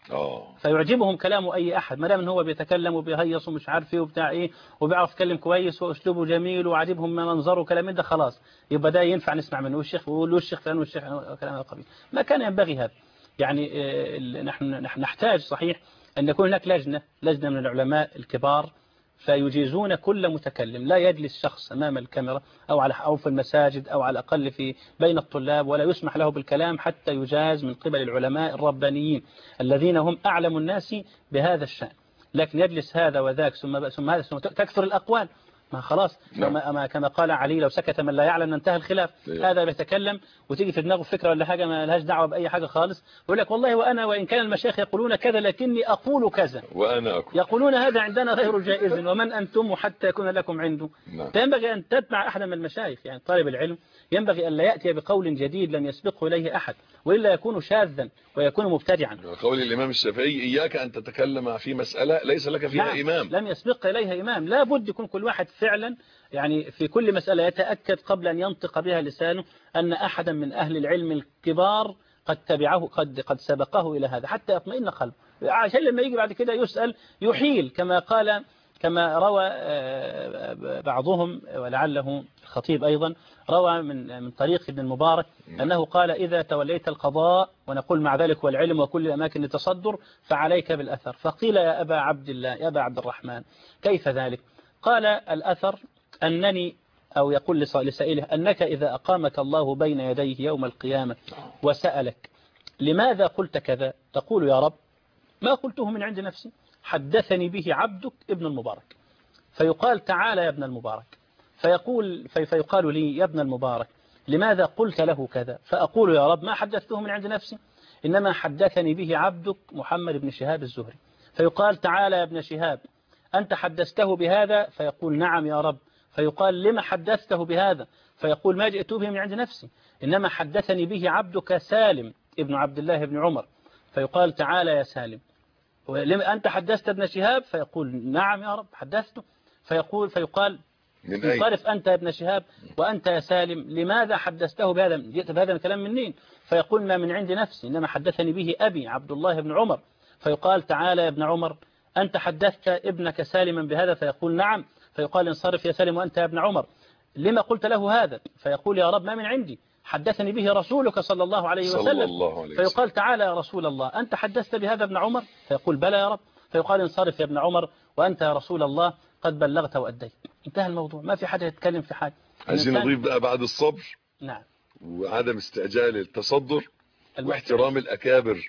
فيعجبهم كلام أي أحد ما دام إن هو بيتكلم وبيهيص ومش عارف إيه وبتاع إيه وبيعرف يتكلم كويس وأسلوبه جميل وعجبهم منظره وكلام ده، خلاص يبقى ده ينفع نسمع منه. والشيخ ويقول له الشيخ فلان والشيخ كلام القبيل ما كان ينبغي هذا. يعني نحن نحتاج صحيح أن يكون هناك لجنة من العلماء الكبار فيجيزون كل متكلم، لا يجلس شخص أمام الكاميرا أو في المساجد أو على الأقل في بين الطلاب، ولا يسمح له بالكلام حتى يجاز من قبل العلماء الربانيين الذين هم أعلم الناس بهذا الشأن. لكن يجلس هذا وذاك ثم هذا ثم تكثر الأقوال، ما خلاص كما قال علي لو سكت من لا يعلم انتهى الخلاف. هذا بيتكلم وتيجي في دماغه فكرة ولا حاجة ما لهاش دعوة بأي حاجة خالص، يقول لك والله وأنا وإن كان المشايخ يقولون كذا لكني أقول كذا وأنا أقول. يقولون هذا عندنا غير جائز ومن أنتم حتى يكون لكم عنده. فينبغي أن تتبع أحد من المشايخ. يعني طالب العلم ينبغي أن لا يأتي بقول جديد لم يسبقه إليه أحد، وإلا يكون شاذا ويكون مبتدعا. قول الإمام الشافعي إياك أن تتكلم في مسألة ليس لك فيها إمام، لم يسبق إليها إمام. لا بد يكون كل واحد فعلا يعني في كل مسألة يتأكد قبل أن ينطق بها لسانه أن أحدا من أهل العلم الكبار قد تبعه قد سبقه إلى هذا حتى يطمئن قلبه، عشان لما يجي بعد كده يسأل يحيل كما روى بعضهم ولعله الخطيب أيضا روى من طريق ابن المبارك أنه قال إذا توليت القضاء ونقول مع ذلك والعلم وكل الأماكن لتصدر فعليك بالأثر. فقيل يا أبا عبد الله يا أبا عبد الرحمن كيف ذلك؟ قال الأثر أنني أو يقول لسائله أنك إذا أقامك الله بين يديه يوم القيامة وسألك لماذا قلت كذا تقول يا رب ما قلته من عند نفسي حدثني به عبدك ابن المبارك. فيقال تعالى يا ابن المبارك فيقال لي يا ابن المبارك لماذا قلت له كذا؟ فأقول يا رب ما حدثته من عند نفسي إنما حدثني به عبدك محمد بن شهاب الزهري. فيقال تعالى يا ابن شهاب أنت حدثته بهذا؟ فيقول نعم يا رب. فيقال لما حدثته بهذا؟ فيقول ما جئت به من عند نفسي إنما حدثني به عبدك سالم ابن عبد الله بن عمر. فيقال تعالى يا سالم أنت حدثت ابن شهاب؟ فيقول نعم يا رب حدثته. فيقال يقارف أنت يا ابن شهاب وأنت يا سالم لماذا حدثته بهذا؟ جئت بهذا الكلام منين؟ فيقول ما من عند نفسي إنما حدثني به أبي عبد الله بن عمر. فيقال تعالى يا ابن عمر أنت حدثت ابنك سالما بهذا؟ فيقول نعم. فيقال انصرف يا سالم وأنت يا ابن عمر لما قلت له هذا؟ فيقول يا رب ما من عندي حدثني به رسولك صلى الله عليه وسلم. فيقال تعالى يا رسول الله أنت حدثت بهذا ابن عمر؟ فيقول بلى يا رب. فيقال انصرف يا ابن عمر وأنت يا رسول الله قد بلغت وأديت. انتهى الموضوع، ما في حد يتكلم في حاجة. عايزين نضيف بقى بعد الصبر نعم وعدم استعجال التصدر واحترام الأكابر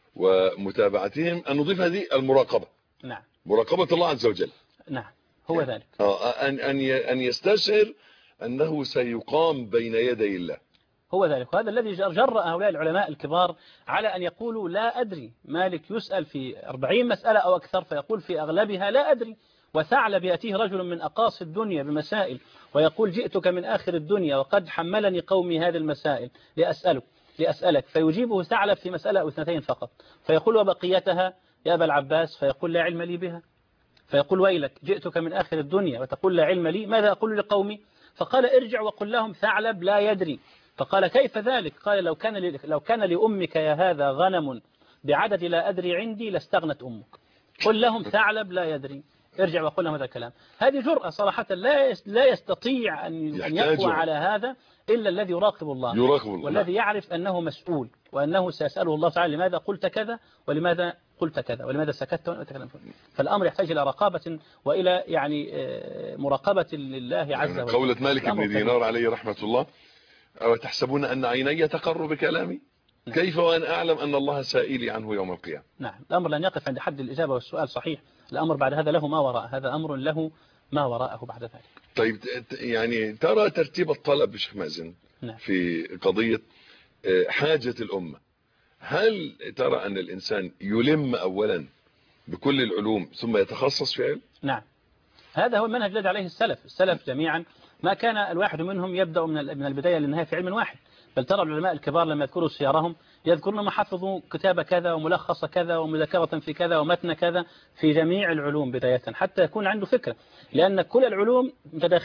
ومتابعتهم أن نضيف هذه المراقبة. نعم مراقبة الله عز وجل. نعم هو ذلك. أن يستشعر أنه سيقام بين يدي الله. هو ذلك. وهذا الذي جرأ هؤلاء العلماء الكبار على أن يقولوا لا أدري. مالك يسأل في 40 مسألة أو أكثر فيقول في أغلبها لا أدري. وثعلب يأتيه رجل من أقاصي الدنيا بمسائل ويقول جئتك من آخر الدنيا وقد حملني قومي هذه المسائل لأسألك فيجيبه ثعلب في مسألة أو اثنتين فقط. فيقول وبقيتها يا أبا العباس؟ فيقول لا علم لي بها. فيقول ويلك جئتك من آخر الدنيا وتقول لا علم لي، ماذا أقول لقومي؟ فقال ارجع وقل لهم ثعلب لا يدري. فقال كيف ذلك؟ قال لو كان لأمك يا هذا غنم بعدد لا أدري عندي لاستغنت أمك. قل لهم ثعلب لا يدري. ارجع وقل لهم هذا الكلام. هذه جرأة صراحة لا يستطيع أن يقوى على هذا إلا الذي يراقب الله والذي يعرف أنه مسؤول وأنه سيسأله الله تعالى لماذا قلت كذا ولماذا قلت كذا ولماذا سكت. فالأمر يحتاج إلى رقابة وإلى يعني مراقبة لله عز وجل. قولة مالك بن دينار عليه رحمة الله أو تحسبون أن عيني تقر بكلامي كيف وأن أعلم أن الله سائلي عنه يوم القيامة. نعم الأمر لن يقف عند حد الإجابة والسؤال صحيح. الأمر بعد هذا له ما وراء، هذا أمر له ما وراءه بعد ذلك. طيب يعني ترى ترتيب الطلب شيخ مازن في قضية حاجة الأمة، هل ترى أن الإنسان يلم أولا بكل العلوم ثم يتخصص في علم؟ نعم هذا هو المنهج الذي عليه السلف جميعا. ما كان الواحد منهم يبدأ من البداية للنهاية في علم واحد. بل ترى العلماء الكبار لما يذكروا سيرهم يذكرون ما حفظوا كتاب كذا وملخص كذا ومذكرة في كذا ومتن كذا في جميع العلوم بداية حتى يكون عنده فكرة، لأن كل العلوم متداخلة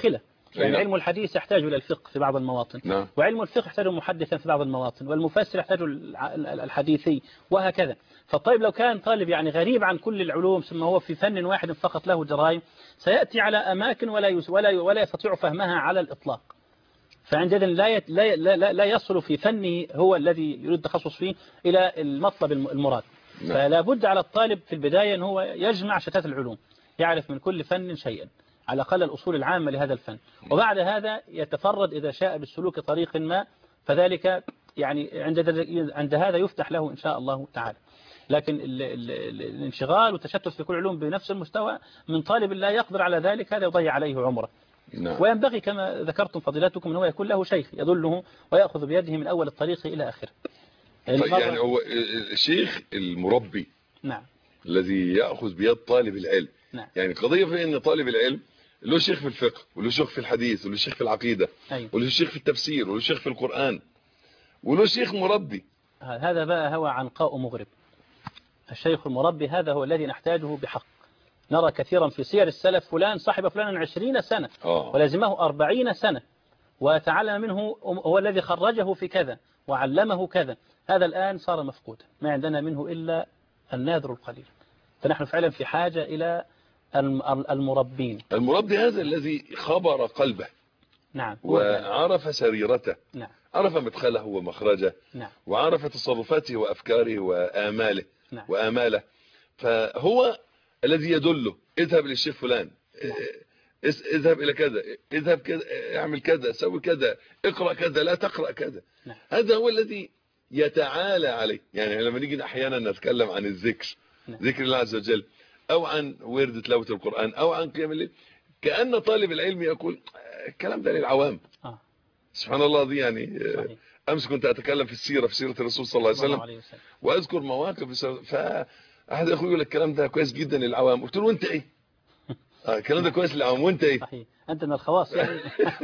يعني نعم. علم الحديث يحتاج إلى الفقه في بعض المواطن، نعم. وعلم الفقه يحتاج محدثا في بعض المواطن، والمفسر يحتاج الحديثي، وهكذا. فالطالب لو كان طالب يعني غريب عن كل العلوم ثم هو في فن واحد فقط له دراية، سيأتي على أماكن ولا يستطيع فهمها على الإطلاق. فعندئذ لا يصل في فنه هو الذي يريد التخصص فيه إلى المطلب المراد. نعم. فلا بد على الطالب في البداية أن هو يجمع شتات العلوم، يعرف من كل فن شيئا، على الأقل الأصول العامة لهذا الفن، وبعد هذا يتفرد إذا شاء بالسلوك طريق ما، فذلك يعني عند هذا يفتح له إن شاء الله تعالى. لكن الانشغال والتشتت في كل علوم بنفس المستوى من طالب لا يقدر على ذلك، هذا يضيع عليه عمره. نعم. وينبغي كما ذكرتم فضيلتكم أن هو يكون له شيخ يدله ويأخذ بيده من أول الطريق إلى آخره. طيب يعني هو الشيخ المربي نعم الذي يأخذ بيد طالب العلم. نعم. يعني قضية في أن طالب العلم له شيخ في الفقه، وله شيخ في الحديث، وله شيخ في العقيدة، أيوه. وله شيخ في التفسير، وله شيخ في القرآن، وله شيخ مربي. هذا بقى هو عنقاء مغرب. الشيخ المربي هذا هو الذي نحتاجه بحق. نرى كثيرا في سير السلف فلان صاحب فلان 20 سنة ولازمه 40 سنة وتعلم منه، هو الذي خرجه في كذا وعلمه كذا. هذا الآن صار مفقودا، ما عندنا منه إلا النادر القليل. فنحن فعلا في حاجة إلى المربين. المربي هذا الذي خبر قلبه. نعم. وعرف سريرته. نعم. عرف مدخله ومخرجه. نعم. وعرف تصرفاته وأفكاره وآماله. نعم. وآماله. فهو الذي يدله، اذهب للشيخ فلان، اذهب إلى كذا، اذهب كذا، اعمل كذا، سوي كذا، اقرأ كذا، لا تقرأ كذا. نعم. هذا هو الذي يتعالى عليه. يعني لما نيجي أحيانا نتكلم عن الذكر، نعم. ذكر الله عز وجل، أو عن ورد تلاوة القرآن، أو عن قيام الليل، كأن طالب العلم يقول الكلام ده للعوام. سبحان الله. دي يعني صحيح. أمس كنت أتكلم في السيرة، في سيرة الرسول صلى الله عليه وسلم، وأذكر مواقف، فأحد أخوي يقول الكلام ده كويس جدا للعوام. قلت له وأنت إيه؟ الكلام ده كويس للعوام وأنت إيه؟ صحيح. أنت من الخواص يعني.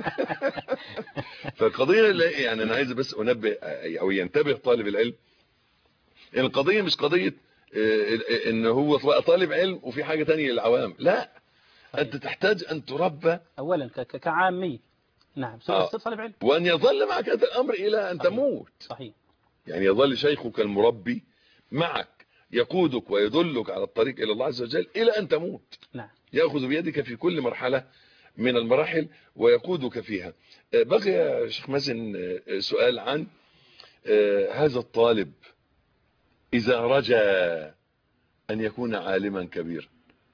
فالقضية يعني أنا عايز بس أنبه أو ينتبه طالب العلم، يعني القضية مش قضية إن هو طالب علم وفي حاجة تانية للعوام، لا. أنت تحتاج أن تربى أولا كعامي. نعم. طالب علم. وأن يظل معك هذا الأمر إلى أن تموت. صحيح. يعني يظل شيخك المربي معك، يقودك ويدلك على الطريق إلى الله عز وجل إلى أن تموت. نعم. يأخذ بيدك في كل مرحلة من المراحل ويقودك فيها. بقي يا شيخ مازن سؤال عن هذا الطالب إذا رجى أن يكون عالما كبيرا،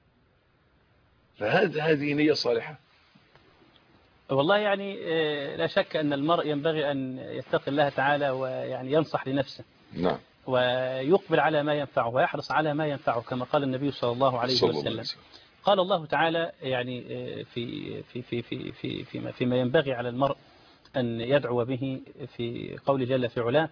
فهذه نية صالحة. والله يعني لا شك أن المرء ينبغي أن يتقي الله تعالى ويعني ينصح لنفسه. نعم. ويقبل على ما ينفعه ويحرص على ما ينفعه كما قال النبي صلى الله عليه وسلم. قال الله تعالى يعني فيما ينبغي على المرء أن يدعو به في قول جل في علاه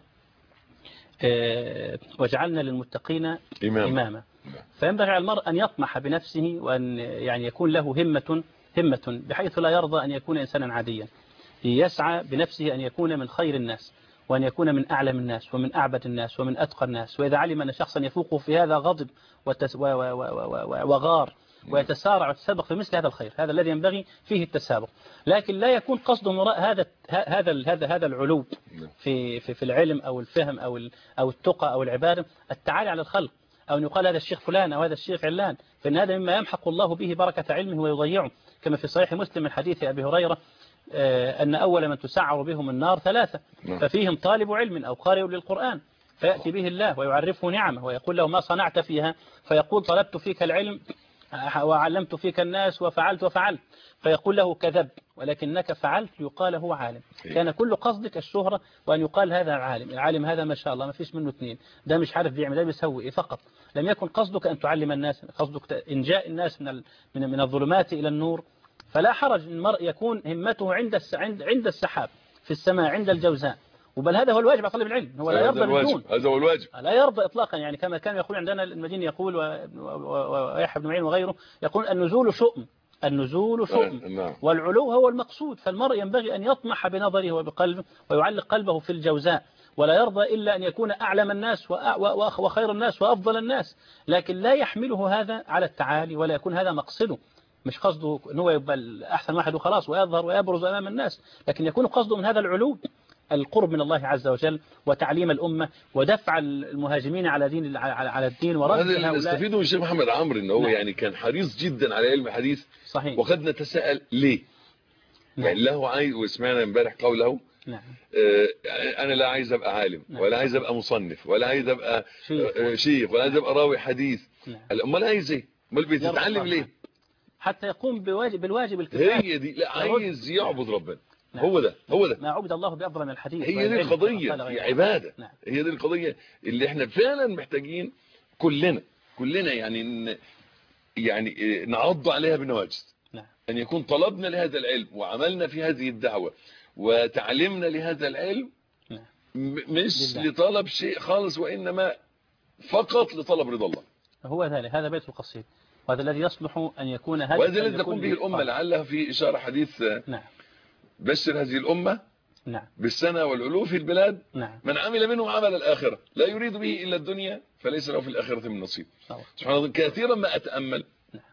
وجعلنا للمتقين إماما. فينبغي على المرء أن يطمح بنفسه وأن يعني يكون له همة بحيث لا يرضى أن يكون إنسانا عاديا، يسعى بنفسه أن يكون من خير الناس، وأن يكون من أعلم الناس ومن أعبد الناس ومن أتقى الناس. وإذا علم أن شخصا يفوقه في هذا غضب وغار ويتسارع ويتسابق في مثل هذا الخير، هذا الذي ينبغي فيه التسابق. لكن لا يكون قصده وراء هذا العلو في العلم أو الفهم أو التقى أو العبادة التعالي على الخلق، أو أن يقال هذا الشيخ فلان أو هذا الشيخ علان، فإن هذا مما يمحق الله به بركة علمه ويضيعه. كما في صحيح مسلم من حديث أبي هريرة أن أول من تسعر بهم النار 3، ففيهم طالب علم أو قارئ للقرآن، فيأتي به الله ويعرفه نعمه ويقول له ما صنعت فيها، فيقول طلبت فيك العلم وعلمت فيك الناس وفعلت، فيقول له كذب ولكنك فعلت يقال هو عالم. كان كل قصدك الشهرة وأن يقال هذا العالم هذا ما شاء الله ما فيش منه اثنين، ده مش عارف بيعمل ده بيسوي إيه فقط. لم يكن قصدك أن تعلم الناس، قصدك إنجاء الناس من الظلمات إلى النور. فلا حرج ان المرء يكون همته عند السحاب في السماء عند الجوزاء، وبل هذا هو الواجب على طالب العلم. هو لا يرضى بالدون، هذا هو الواجب، لا يرضى اطلاقا. يعني كما كان يقول عندنا المديني يقول ويحيى بن معين وغيره يقول النزول شؤم والعلو هو المقصود. فالمرء ينبغي أن يطمح بنظره وبقلبه ويعلق قلبه في الجوزاء، ولا يرضى إلا أن يكون أعلم الناس وخير الناس وأفضل الناس، لكن لا يحمله هذا على التعالي ولا يكون هذا مقصده. مش قصده ان هو يبقى احسن واحد وخلاص ويظهر ويبرز امام الناس، لكن يكون قصده من هذا العلو القرب من الله عز وجل وتعليم الأمة ودفع المهاجمين على دين على الدين ورد هذا اللي هؤلاء. نستفيده من الشيخ محمد عمرو، ان هو نعم. يعني كان حريص جدا على علم الحديث. صحيح. وقد نتساءل ليه. نعم. يعني له عايز، وسمعنا امبارح قوله نعم. انا لا عايز ابقى عالم، نعم. ولا عايز ابقى مصنف، ولا عايز ابقى شيخ، ولا عايز ابقى راوي حديث. نعم. امال عايز ايه؟ امال بتتعلم ليه؟ حتى يقوم بالواجب الكفاية. هي دي، لا عايز يعبد ربنا. نعم. هو ده ما عبد الله بأفضل من الحديث. هي دي القضية في عبادة. نعم. هي دي القضية اللي احنا فعلا محتاجين كلنا يعني نعض عليها بالنواجذ. نعم. أن يكون طلبنا لهذا العلم وعملنا في هذه الدعوة وتعلمنا لهذا العلم. نعم. مش لله. لطلب شيء خالص، وإنما فقط لطلب رضا الله. هو ذلك، هذا بيت القصيد، وهذا الذي يصلح أن يكون هدفا، وهذا الذي تقوم به الأمة. لعلها في إشارة حديث. نعم. بشر هذه الأمة. نعم. بالسنة والعلوف في البلاد. نعم. من عمل منهم عمل الآخرة لا يريد به إلا الدنيا فليس له في الآخرة من نصيب. سبحان الله. كثيرا ما أتأمل. نعم.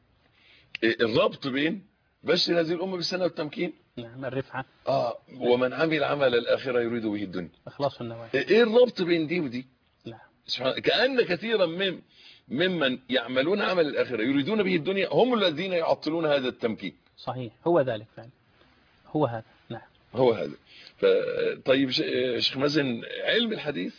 الربط بين بشر هذه الأمة بالسنة والتمكين. نعم. الرفعة. ومن عمل عمل الآخرة يريد به الدنيا. إخلاص النوايا. إيه الربط بين دي ودي؟ نعم. سبحان الله. كأن كثيرا ممن يعملون عمل الآخرة يريدون به الدنيا هم الذين يعطلون هذا التمكين. صحيح. هو ذلك فعلا. هو هذا. نعم. هو هذا. طيب شيخ مازن، علم الحديث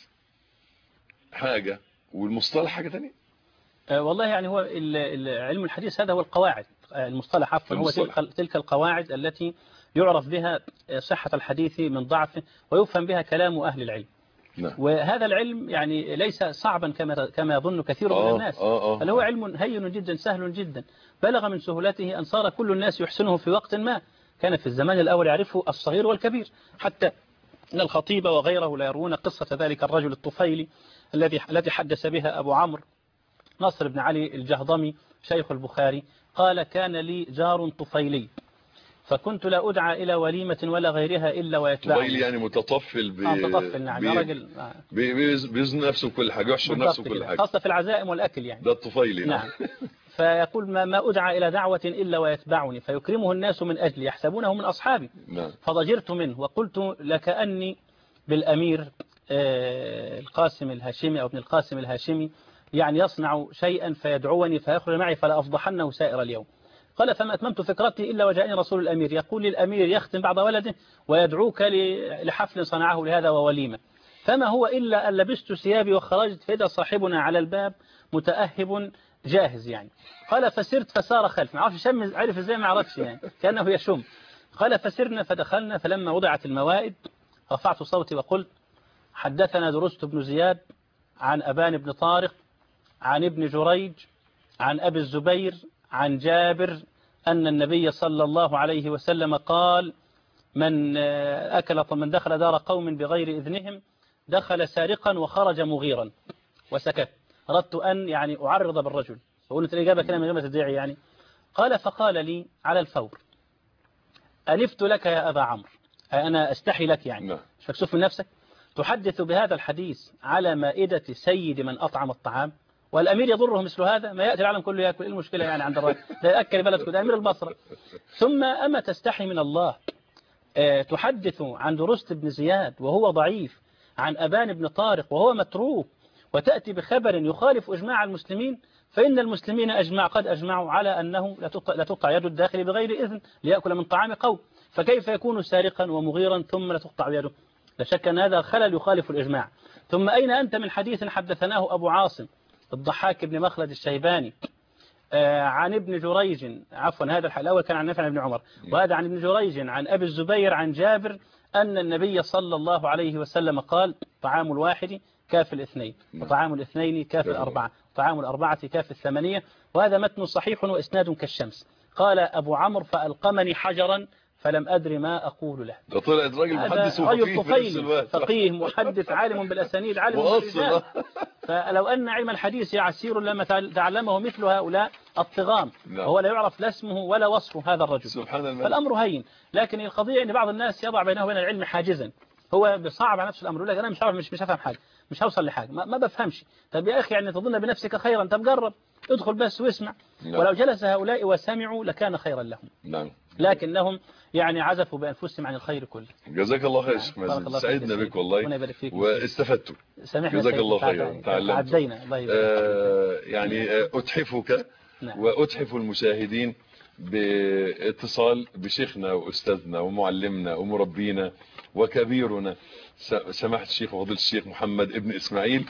حاجة والمصطلح حاجة ثانية. والله يعني هو علم الحديث هذا هو القواعد. المصطلح عفوا هو تلك القواعد التي يعرف بها صحة الحديث من ضعفه ويفهم بها كلام أهل العلم. نعم. وهذا العلم يعني ليس صعبا كما يظن كثير من الناس. بل هو علم هين جدا سهل جدا، بلغ من سهولته أن صار كل الناس يحسنه في وقت ما. كان في الزمان الأول يعرفه الصغير والكبير، حتى أن الخطيب وغيره لا يروون قصة ذلك الرجل الطفيلي الذي حدث بها أبو عمرو نصر بن علي الجهضمي شيخ البخاري. قال: كان لي جار طفيلي فكنت لا أدعى إلى وليمة ولا غيرها إلا ويتبعني. طفيلي يعني متطفل. متطفل. نعم. يا راجل بيزن نفسه كل حاجة، يحشر نفسه كل حاجة، خاصة في العزائم والأكل يعني. ده الطفيلي. نعم. فيقول: ما أدعى إلى دعوة إلا ويتبعني فيكرمه الناس من أجلي يحسبونه من أصحابي. نعم. فضجرت منه وقلت: لكأني بالأمير القاسم الهاشمي أو ابن القاسم الهاشمي يعني يصنع شيئا فيدعوني فيخرج معي فلا أفضحنه سائر اليوم. قال: فما أتممت فكرتي إلا وجاءني رسول الأمير يقول للأمير يختم بعض ولده ويدعوك لحفل صنعه لهذا ووليمة، فما هو إلا أن لبست ثيابي وخرجت فإذا صاحبنا على الباب متأهب جاهز يعني. قال: فسرت فسار خلف، ما عرفش يشم، عرف ازاي ما عرفش يعني، كأنه يشم. قال: فسرنا فدخلنا، فلما وضعت الموائد رفعت صوتي وقلت: حدثنا درست بن زياد عن أبان بن طارق عن ابن جريج عن أبي الزبير عن جابر أن النبي صلى الله عليه وسلم قال: من دخل دار قوم بغير إذنهم دخل سارقا وخرج مغيرا. وسكت. أردت أن يعني أعرض بالرجل، وقلت الإجابة كده من غير ما تدعي يعني. قال: فقال لي على الفور: ألفت لك يا أبا عمرو، أنا أستحي لك يعني، مش مكسوف من نفسك، تحدث بهذا الحديث على مائدة سيد من أطعم الطعام، والأمير يضره مثل هذا، ما يأتي العالم كله يأكل، إيه المشكلة يعني عند الرجل ده يأكل بلدك، ده أمير البصرة. ثم أما تستحي من الله تحدث عن درست بن زياد وهو ضعيف، عن أبان بن طارق وهو متروك، وتأتي بخبر يخالف إجماع المسلمين، فإن المسلمين قد أجمعوا على أنه لا تقطع يد الداخل بغير إذن ليأكل من طعام قوم، فكيف يكون سارقا ومغيرا ثم لا تقطع يده؟ لا شك أن هذا خلل يخالف الإجماع. ثم أين أنت من حديث حدثناه أبو عاصم الضحاك بن مخلد الشيباني عن ابن جريج، عفوا هذا الأول كان عن نافع بن عمر، وهذا عن ابن جريج عن أبي الزبير عن جابر أن النبي صلى الله عليه وسلم قال: طعام الواحد كاف الاثنين، وطعام الاثنين كاف الأربعة، وطعام الأربعة كاف الثمانية. وهذا متن صحيح وإسناد كالشمس. قال أبو عمرو: فألقمني حجرا فلم أدري ما أقول له. ده طلع الراجل محدث وفقيه، فقيه محدث عالم بالأسانيد عالم بالرجال. فلو أن علم الحديث يعسير لما تعلمه مثل هؤلاء الطغام، وهو لا يعرف لا اسمه ولا وصفه هذا الرجل. سبحان الله. فالأمر هين، لكن القضية أن بعض الناس يضع بينه وبين العلم حاجزا، هو بصعب على نفسه الأمر، يقول لك أنا مش عارف، مش هفهم حاجة، مش هوصل لحاجة، ما بفهمش. طب يا أخي يعني تظن بنفسك خيرا، طب جرب، ادخل بس واسمع. نعم. ولو جلس هؤلاء وسمعوا لكان خيرا لهم، نعم. لكنهم يعني عزفوا بأنفسهم عن الخير كله. جزاك الله خير يا نعم. شيخ بارك مازن، الله فيك سعدنا يا بك سيدي. والله ربنا يبارك فيك. واستفدت. سامحنا جزاك سيدي، الله خيرا، تعلمت. تعدينا. الله يبارك فيك. يعني أتحفك نعم. وأتحف المشاهدين باتصال بشيخنا وأستاذنا ومعلمنا ومربينا وكبيرنا سماحة الشيخ وفضيلة الشيخ محمد ابن إسماعيل.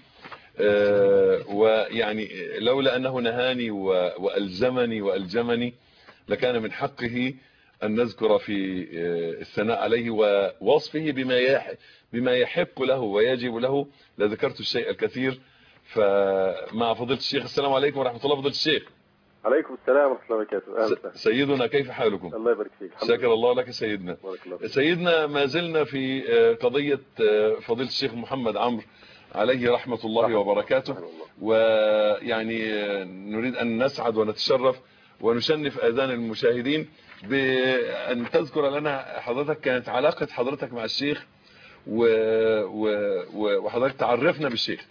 ويعني لولا أنه نهاني وألزمني وألجمني لكان من حقه أن نذكر في الثناء عليه ووصفه بما يحق له ويجب له لذكرت الشيء الكثير. فمع فضيلة الشيخ، السلام عليكم ورحمة الله. فضيلة الشيخ. عليكم السلام ورحمة الله وبركاته. سيدنا كيف حالكم؟ الله يبارك فيك. شكر الله لك سيدنا. سيدنا ما زلنا في قضية فضيلة الشيخ محمد عمرو عليه رحمة الله وبركاته، ويعني نريد أن نسعد ونتشرف ونشنف آذان المشاهدين بأن تذكر لنا حضرتك كانت علاقة حضرتك مع الشيخ وحضرتك تعرفنا بالشيخ.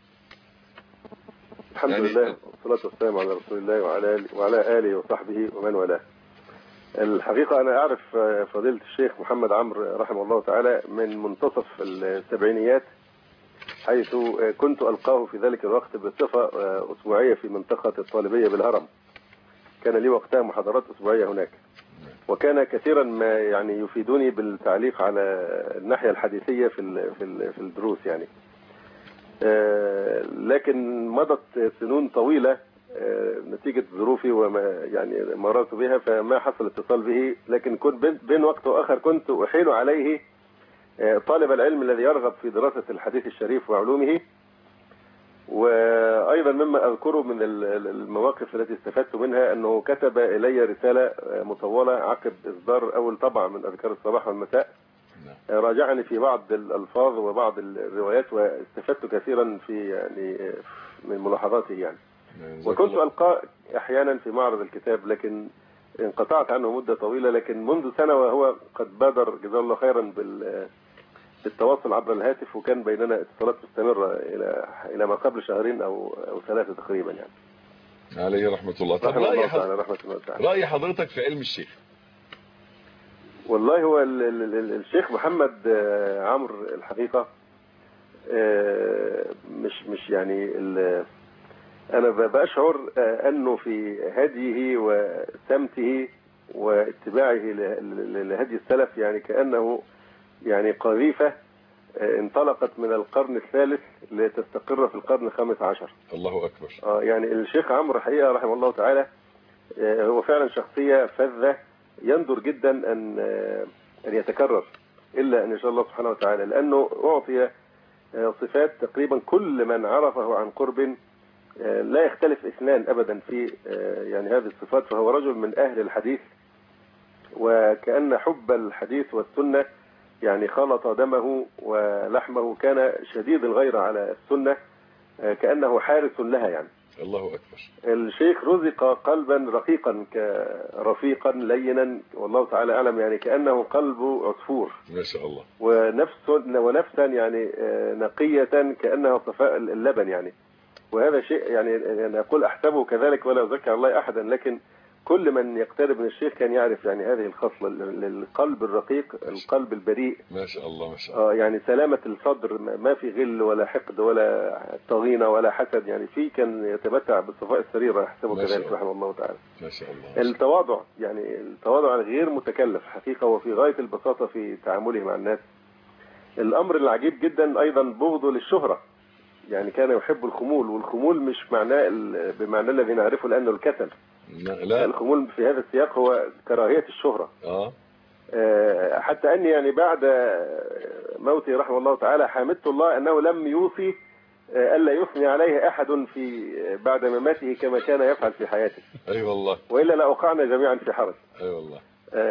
الحمد لله والصلاة والسلام على رسول الله وعلى آله وصحبه ومن والاه. الحقيقة أنا أعرف فضيلة الشيخ محمد عمرو رحمه الله تعالى من منتصف السبعينيات، حيث كنت ألقاه في ذلك الوقت بصفة أسبوعية في منطقة الطالبية بالهرم. كان لي وقتها محاضرات أسبوعية هناك، وكان كثيرا ما يعني يفيدوني بالتعليق على الناحية الحديثية في الدروس يعني. لكن مضت سنون طويلة نتيجة ظروفي وما يعني مررت بها فما حصل اتصال به، لكن كنت بين وقت وآخر كنت أحيل عليه طالب العلم الذي يرغب في دراسة الحديث الشريف وعلومه. وأيضا مما أذكره من المواقف التي استفدت منها أنه كتب إلي رسالة مطولة عقب إصدار أول طبعة من أذكار الصباح والمساء، راجعني في بعض الألفاظ وبعض الروايات واستفدت كثيرا في يعني من ملاحظاته يعني. وكنت ألقاه أحيانا في معرض الكتاب، لكن انقطعت عنه مدة طويلة، لكن منذ سنة وهو قد بادر جزاه الله خيرا بالتواصل عبر الهاتف، وكان بيننا اتصالات مستمرة إلى ما قبل شهرين أو 3 تقريبا يعني. عليه رحمة الله. طب رأي حضرتك في علم الشيخ؟ والله هو الشيخ محمد عمرو الحقيقة مش يعني أنا بأشعر أنه في هديه وسمته واتباعه لهدي السلف يعني كأنه يعني قذيفة انطلقت من القرن الثالث لتستقر في القرن الخامس عشر. الله أكبر. يعني الشيخ عمرو حقيقة رحمه الله تعالى هو فعلا شخصية فذة يندر جدا أن يتكرر إلا أن شاء الله سبحانه وتعالى، لأنه أعطي صفات تقريبا كل من عرفه عن قرب لا يختلف اثنان أبدا في يعني هذه الصفات. فهو رجل من أهل الحديث، وكأن حب الحديث والسنة يعني خلط دمه ولحمه، كان شديد الغيرة على السنة كأنه حارس لها يعني. الله أكبر. الشيخ رزق قلبا رقيقا رفيقا لينا والله تعالى أعلم، يعني كأنه قلب عصفور ما شاء الله، ونفسا يعني نقية كأنها صفاء اللبن يعني. وهذا شيء يعني أنا أقول أحسبه كذلك ولا أذكر الله أحدا، لكن كل من يقترب من الشيخ كان يعرف يعني هذه الخصلة، القلب الرقيق، القلب البريء. ما شاء الله ما شاء الله. يعني سلامة الصدر، ما في غل ولا حقد ولا طغينة ولا حسد يعني، في كان يتمتع بالصفاء السريرة أحسبه كذلك رحمه الله تعالى. ما شاء الله. التواضع يعني التواضع غير متكلف حقيقة، وفي غاية البساطة في تعامله مع الناس. الأمر العجيب جدا أيضا بغضه للشهرة، يعني كان يحب الخمول، والخمول مش معناه بمعنى الذي نعرفه لأنه الكسل. لا، الخمول في هذا السياق هو كراهية الشهرة. حتى أني يعني بعد موته رحمه الله تعالى حمدت الله أنه لم يوصي ألا يثني عليه أحد في بعد مماته كما كان يفعل في حياته. أي والله. وإلا لأوقعنا جميعا في حرج. أي والله.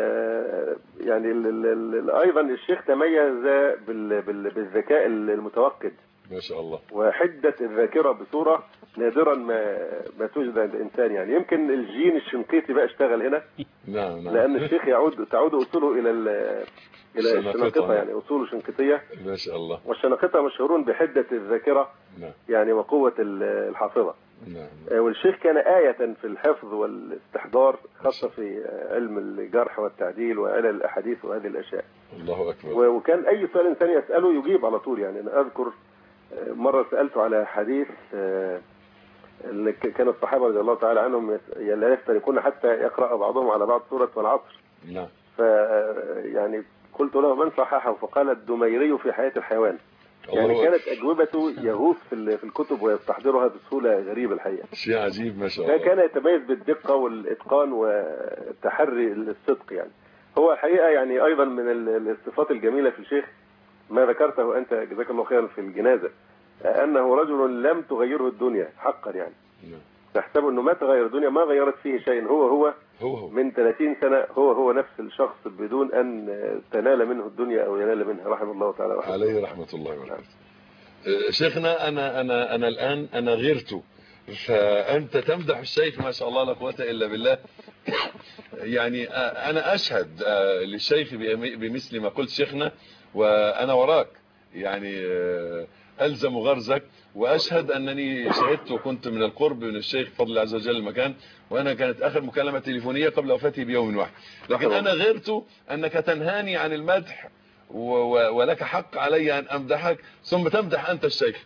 يعني أيضا الشيخ تميز بالذكاء المتوقد ما شاء الله، وحدة الذاكرة بصورة نادرا ما توجد عند الإنسان يعني. يمكن الجين الشنقيطي بقى اشتغل هنا. نعم. لأن الشيخ تعود أصوله إلى الشنقيطة يعني، أصوله شنقيطية. ما شاء الله. والشنقيطة مشهورون بحدة الذاكرة يعني وقوة الحافظة. نعم. والشيخ كان آية في الحفظ والاستحضار، خاصة في علم الجرح والتعديل وعلل الأحاديث وهذه الأشياء. الله أكبر. وكان أي سؤال إنسان يسأله يجيب على طول. يعني أنا أذكر مرة سألته على حديث اللي كان الصحابة رضي الله تعالى عنهم لا يفترقون حتى يقرأ بعضهم على بعض سورة والعصر. نعم. يعني قلت له من صححه؟ فقال الدميري في حياة الحيوان. يعني كانت أجوبته يغوص في الكتب ويستحضرها بسهولة غريبة الحقيقة. شيء عجيب ما شاء الله. كان يتميز بالدقة والإتقان والتحري الصدق. يعني هو الحقيقة يعني أيضا من الصفات الجميلة في الشيخ ما ذكرته أنت جزاك الله خيرا في الجنازة، أنه رجل لم تغيره الدنيا حقا. يعني تحسب أنه ما تغير الدنيا، ما غيرت فيه شيء، هو من 30 سنة هو نفس الشخص بدون أن تنال منه الدنيا أو ينال منها، رحمه الله تعالى عليه رحمة الله وبركاته. شيخنا أنا الآن أنا غيرته، فأنت تمدح الشيخ ما شاء الله لا قوة إلا بالله. يعني أنا أشهد للشيخ بمثل ما قلت شيخنا، وأنا وراك يعني ألزم غرزك، وأشهد أنني شهدت وكنت من القرب من الشيخ بفضل الله عز وجل المكان، وأنا كانت آخر مكالمة تليفونية قبل وفاته بيوم واحد. لكن أنا غيرت أنك تنهاني عن المدح، ولك حق علي أن أمدحك ثم تمدح أنت الشيخ.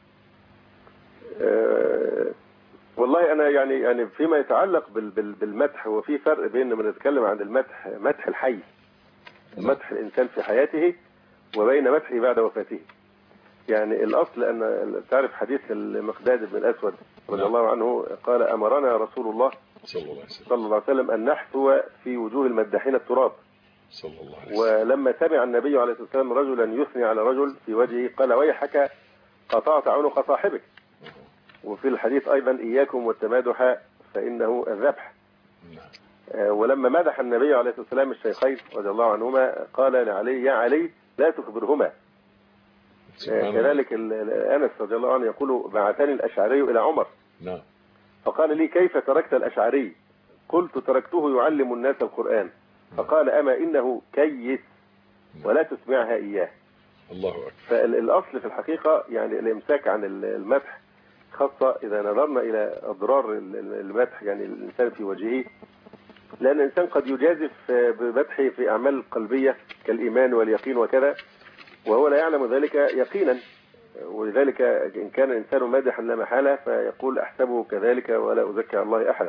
والله أنا يعني فيما يتعلق بالمدح، هو في فرق بين ما نتكلم عن المدح، مدح الحي، مدح الإنسان في حياته، وبين مدحه بعد وفاته. يعني الأصل أن تعرف حديث المقداد بن الأسود رضي الله عنه قال أمرنا رسول الله صلى الله عليه وسلم أن نحثو في وجوه المداحين التراب صلى الله عليه وسلم. ولما سمع النبي عليه الصلاة والسلام رجلا يثني على رجل في وجهه قال ويحك قطعت عنق صاحبك. وفي الحديث أيضا إياكم والتمادح فإنه الذبح. ولما مدح النبي عليه الصلاة والسلام الشيخين رضي الله عنهما قال لعلي يا علي لا تخبرهما. كذلك أنس رضي الله عنه يقول بعثني الأشعري إلى عمر فقال لي كيف تركت الأشعري؟ قلت تركته يعلم الناس القرآن. فقال أما إنه كيس ولا تسمعها إياه. الله أكبر. فالأصل في الحقيقة يعني الإمساك عن المدح، خاصة إذا نظرنا إلى أضرار المدح يعني الإنسان في وجهه، لأن الإنسان قد يجازف بمدحه في أعمال قلبية كالإيمان واليقين وكذا، وهو لا يعلم ذلك يقينا. ولذلك إن كان الإنسان مادحا لا محالة فيقول أحسبه كذلك ولا أزكي الله أحدا.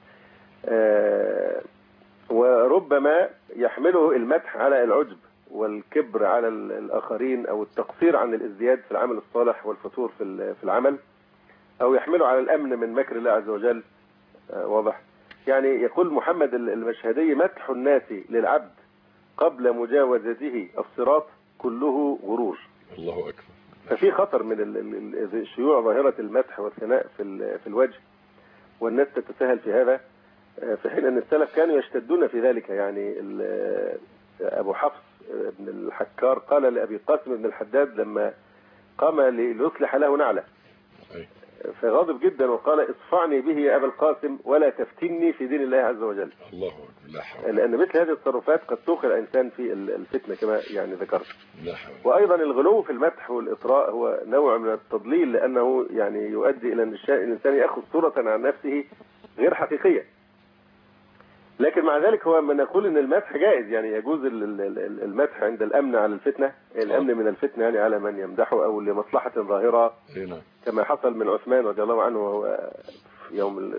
وربما يحمله المدح على العجب والكبر على الآخرين، أو التقصير عن الازدياد في العمل الصالح والفتور في العمل، أو يحمله على الأمن من مكر الله عز وجل. واضح. يعني يقول محمد المشهدي مدح الناس للعبد قبل مجاوزته الصراط كله غرور. الله أكبر. ففي خطر من شيوع ظاهرة المدح والثناء في الوجه، والناس تتساهل في هذا، في حين أن السلف كانوا يشتدون في ذلك. يعني أبو حفص بن الحكار قال لأبي قاسم بن الحداد لما قام ليصلح له نعله فغضب جدا وقال اصفعني به يا أبا القاسم ولا تفتني في دين الله عز وجل. الله أكبر. لأن مثل هذه التصرفات قد توقع الإنسان في الفتنة كما يعني ذكرت. لا حول. وأيضا الغلو في المدح والإطراء هو نوع من التضليل، لأنه يعني يؤدي إلى أن الإنسان يأخذ صورة عن نفسه غير حقيقية. لكن مع ذلك هو من نقول ان المدح جائز، يعني يجوز المدح عند الامن على الفتنه، الامن من الفتنه يعني على من يمدحه او لمصلحه ظاهره، كما حصل من عثمان رضي الله عنه وهو يوم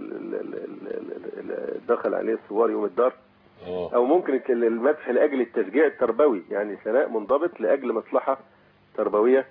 دخل عليه الثوار يوم الدار. او ممكن المدح لاجل التشجيع التربوي، يعني ثناء منضبط لاجل مصلحه تربويه.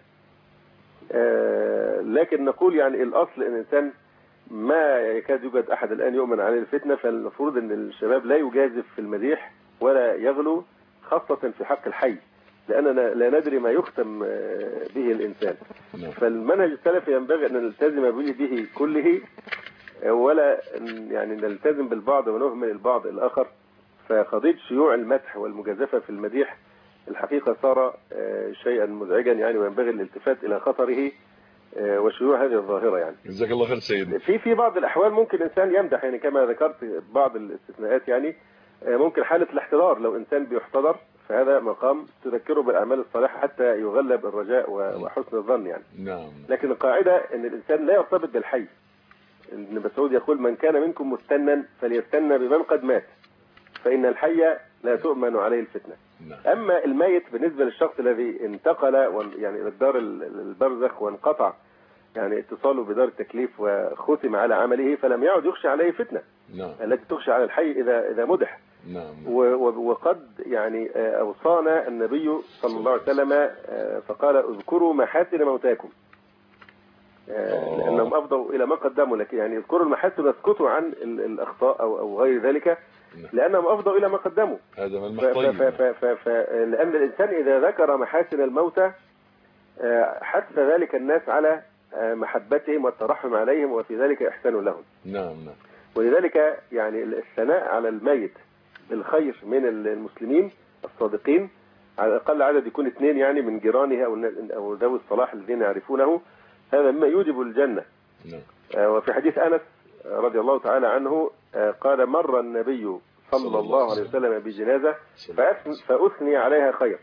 لكن نقول يعني الاصل ان الانسان ما يكاد يوجد أحد الآن يؤمن عليه الفتنة، فالمفروض أن الشباب لا يجازف في المديح ولا يغلو، خاصة في حق الحي، لأننا لا ندري ما يختم به الإنسان. فالمنهج السلفي ينبغي أن نلتزم به كله، ولا يعني نلتزم بالبعض ونهمل البعض الآخر. فقضية شيوع المدح والمجازفة في المديح الحقيقة صار شيئا مزعجا يعني، وينبغي الالتفات إلى خطره وشيوع هذه الظاهرة. يعني جزاك الله خير سيدنا. في بعض الأحوال ممكن الإنسان يمدح، يعني كما ذكرت بعض الاستثناءات. يعني ممكن حالة الاحتضار، لو إنسان بيحتضر فهذا مقام تذكره بالأعمال الصالحة حتى يغلب الرجاء وحسن الظن يعني. نعم. لكن القاعدة أن الإنسان لا يرتبط بالحي، ابن مسعود يقول: من كان منكم مستنا فليستنى بمن قد مات، فإن الحي لا تؤمن عليه الفتنة. أما الميت بالنسبة للشخص الذي انتقل يعني إلى الدار البرزخ وانقطع يعني اتصاله بدار التكليف وختم على عمله، فلم يعد يخشى عليه فتنة التي تخشى على الحي إذا مدح. وقد يعني أوصانا النبي صلى الله عليه وسلم فقال: اذكروا محاسن موتاكم، لأنهم أفضوا إلى ما قدموا لك، يعني اذكروا المحاسن واسكتوا عن الأخطاء أو غير ذلك، لأنهم أفضوا إلى ما قدموا. هذا ملمح طيب. لأن الإنسان إذا ذكر محاسن الموتى حث ذلك الناس على محبتهم والترحم عليهم، وفي ذلك إحسان لهم. نعم. ولذلك يعني الثناء على الميت بالخير من المسلمين الصادقين، على الأقل عدد يكون 2 يعني من جيرانه أو ذوي الصلاح الذين يعرفونه، هذا مما يوجب الجنة. وفي حديث أنس رضي الله تعالى عنه قال: مر النبي صلى الله عليه وسلم بجنازة فأثني عليها خير،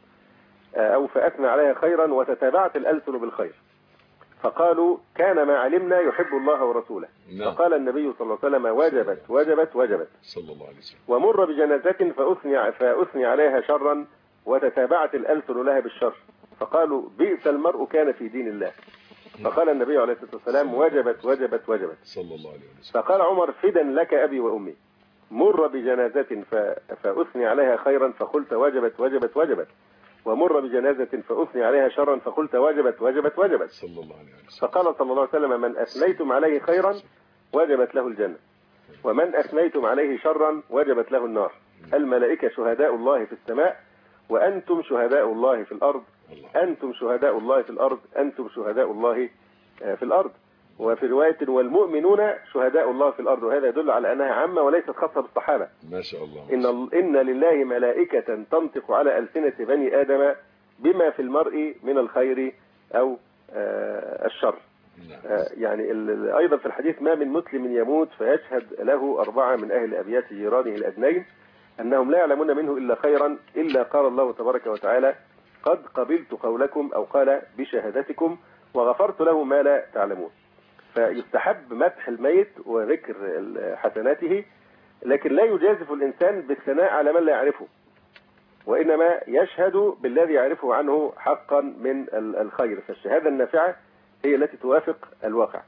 أو فأثنى عليها خيرا وتتابعت الألسن بالخير، فقالوا: كان ما علمنا يحب الله ورسوله. فقال النبي صلى الله عليه وسلم: وجبت وجبت وجبت. صلى الله عليه وسلم. ومر بجنازة فأثني عليها شرا وتتابعت الألسن لها بالشر، فقالوا: بئس المرء كان في دين الله. فقال النبي عليه الصلاة والسلام: وجبت وجبت وجبت. صلى الله عليه وسلم. فقال عمر: فدا لك أبي وأمي. مر بجنازة فأثني عليها خيرا فقلت: وجبت وجبت وجبت. ومر بجنازة فأثني عليها شرا فقلت: وجبت وجبت وجبت. صلى الله عليه وسلم. فقال صلى الله عليه وسلم: من أثنيتم عليه خيرا وجبت له الجنة، ومن أثنيتم عليه شرا وجبت له النار. الملائكة شهداء الله في السماء، وأنتم شهداء الله في الأرض. أنتم شهداء الله في الأرض. أنتم شهداء الله في الأرض. وفي رواية: والمؤمنون شهداء الله في الأرض. وهذا يدل على أنها عامة وليست خاصة بالصحابة. ما شاء الله. إن لله ملائكة تنطق على ألسنة بني آدم بما في المرء من الخير أو الشر. يعني أيضا في الحديث: ما من مسلم يموت فيشهد له 4 من أهل أبيات جيرانه الأدنين أنهم لا يعلمون منه إلا خيرا، إلا قال الله تبارك وتعالى: قد قبلت قولكم، أو قال: بشهادتكم، وغفرت له ما لا تعلمون. فيستحب مدح الميت وذكر حسناته، لكن لا يجازف الإنسان بالثناء على من لا يعرفه، وإنما يشهد بالذي يعرفه عنه حقا من الخير. فالشهادة النافعة هي التي توافق الواقع.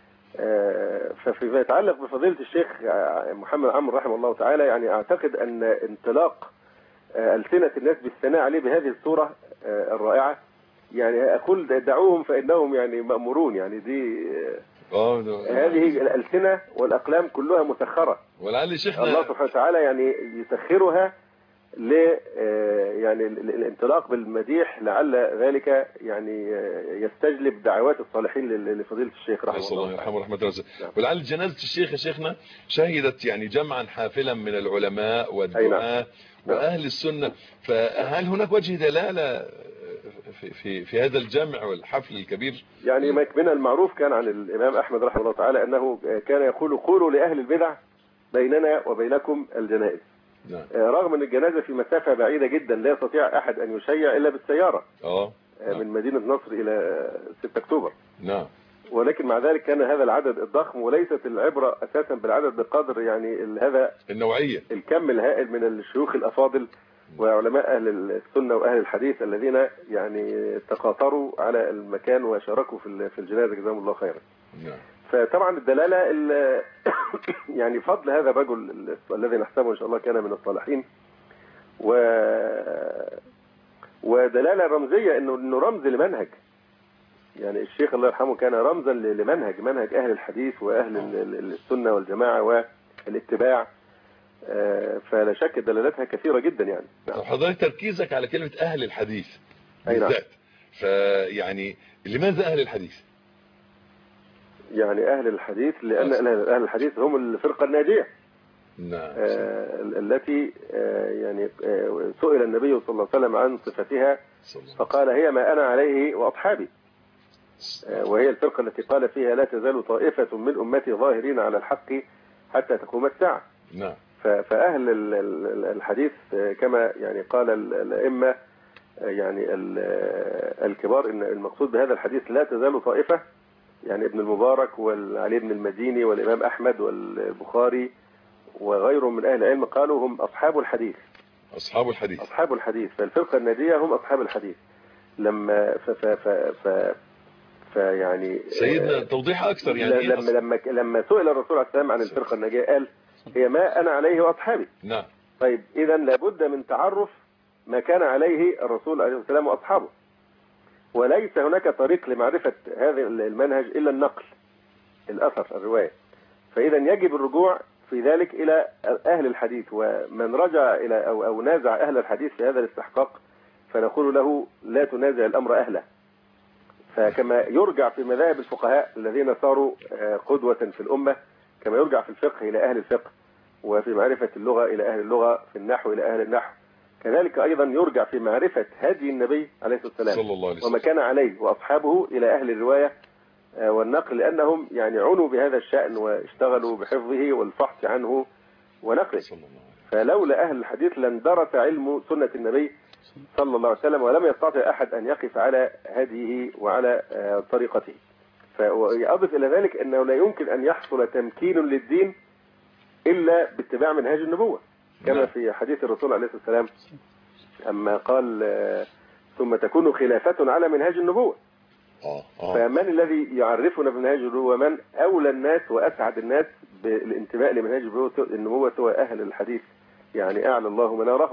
ففيما يتعلق بفضيلة الشيخ محمد عمرو رحمه الله تعالى، يعني أعتقد أن انطلاق ألسنة الناس بالثناء عليه بهذه الصورة الرائعة، يعني أقول دعوهم فإنهم يعني مأمورون، يعني دي هذه الألسنة والأقلام كلها مسخرة، ولعل شيخنا الله سبحانه وتعالى يعني يسخرها يعني الانطلاق بالمديح، لعل ذلك يعني يستجلب دعوات الصالحين لفضيلة الشيخ رحمه الله يرحمه رحمة الله. ولعل جنازة الشيخ يا شيخنا شهدت يعني جمعا حافلا من العلماء والدعاة وأهل السنة، فهل هناك وجه دلالة في هذا الجمع والحفل الكبير؟ يعني من المعروف كان عن الإمام أحمد رحمه الله تعالى أنه كان يقول: قولوا لأهل البدع بيننا وبينكم الجنائز. رغم أن الجنازة في مسافة بعيدة جدا، لا يستطيع أحد أن يشيع إلا بالسيارة من مدينة نصر إلى 6 أكتوبر. ولكن مع ذلك كان هذا العدد الضخم، وليست العبرة أساسا بالعدد بقدر يعني هذا النوعية، الكم الهائل من الشيوخ الأفاضل وعلماء أهل السنة وأهل الحديث الذين يعني تقاطروا على المكان وشاركوا في الجنازة، جزاهم الله خيرا. فطبعا الدلالة يعني فضل هذا الرجل الذي نحسبه إن شاء الله كان من الصالحين، ودلالة رمزية إنه رمز لمنهج، يعني الشيخ الله يرحمه كان رمزا منهج أهل الحديث وأهل السنة والجماعة والاتباع، فلا شك دلالتها كثيرة جدا يعني. طب حضرتك تركيزك على كلمة أهل الحديث بالذات، فيعني لماذا أهل الحديث؟ يعني أهل الحديث لأن أهل الحديث هم الفرقة الناجية التي يعني سئل النبي صلى الله عليه وسلم عن صفتها فقال: هي ما أنا عليه وأصحابي، وهي الفرقة التي قال فيها: لا تزال طائفة من أمتي ظاهرين على الحق حتى تقوم الساعة. فأهل الحديث كما يعني قال الأئمة يعني الكبار، إن المقصود بهذا الحديث لا تزال طائفة يعني ابن المبارك وعلي بن المديني والإمام أحمد والبخاري وغيرهم من أهل العلم قالوا هم أصحاب الحديث. أصحاب الحديث. أصحاب الحديث. فالفرقة الناجية هم أصحاب الحديث. لما يعني سيدنا توضيح أكثر يعني لما سئل الرسول عليه السلام عن الفرقة الناجية قال هي ما أنا عليه وأصحابي. نعم. طيب إذا لابد من تعرف ما كان عليه الرسول عليه السلام وأصحابه، وليس هناك طريق لمعرفة هذا المنهج إلا النقل، الأثر، الرواية. فإذا يجب الرجوع في ذلك إلى أهل الحديث، ومن رجع إلى أو نازع أهل الحديث في هذا الاستحقاق فنقول له لا تنازع الأمر أهله. فكما يرجع في مذاهب الفقهاء الذين صاروا قدوة في الأمة، كما يرجع في الفقه إلى أهل الفقه، وفي معرفة اللغة إلى أهل اللغة، في النحو إلى أهل النحو، كذلك أيضا يرجع في معرفة هدي النبي عليه الصلاة والسلام صلى الله عليه وسلم وما كان عليه وأصحابه إلى أهل الرواية والنقل، لأنهم يعني عنوا بهذا الشأن واشتغلوا بحفظه والفحص عنه ونقله. فلولا أهل الحديث لاندرس علم سنة النبي صلى الله عليه وسلم، ولم يستطع أحد أن يقف على هديه وعلى طريقته. فأضف إلى ذلك أنه لا يمكن أن يحصل تمكين للدين إلا باتباع منهاج النبوة، كما في حديث الرسول عليه الصلاة والسلام أما قال ثم تكون خلافة على منهاج النبوة. فمن الذي يعرفنا بمنهاج النبوة؟ من أولى الناس وأسعد الناس بالانتماء لمنهاج النبوة هو أهل الحديث، يعني أعلى الله منارهم.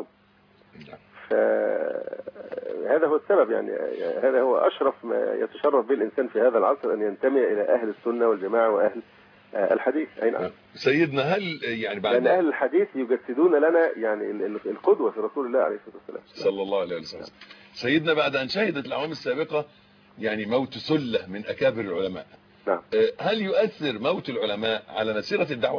فهذا هو السبب، يعني هذا هو أشرف ما يتشرف به الإنسان في هذا العصر، أن ينتمي إلى أهل السنة والجماعة وأهل الحديث. أي نعم. سيدنا هل يعني بعد لأن أهل الحديث يجسدون لنا يعني القدوة في رسول الله عليه الصلاة والسلام صلى الله عليه وسلم. سيدنا بعد أن شهدت الأعوام السابقة يعني موت سلة من أكابر العلماء، نعم، هل يؤثر موت العلماء على مسيرة الدعوة؟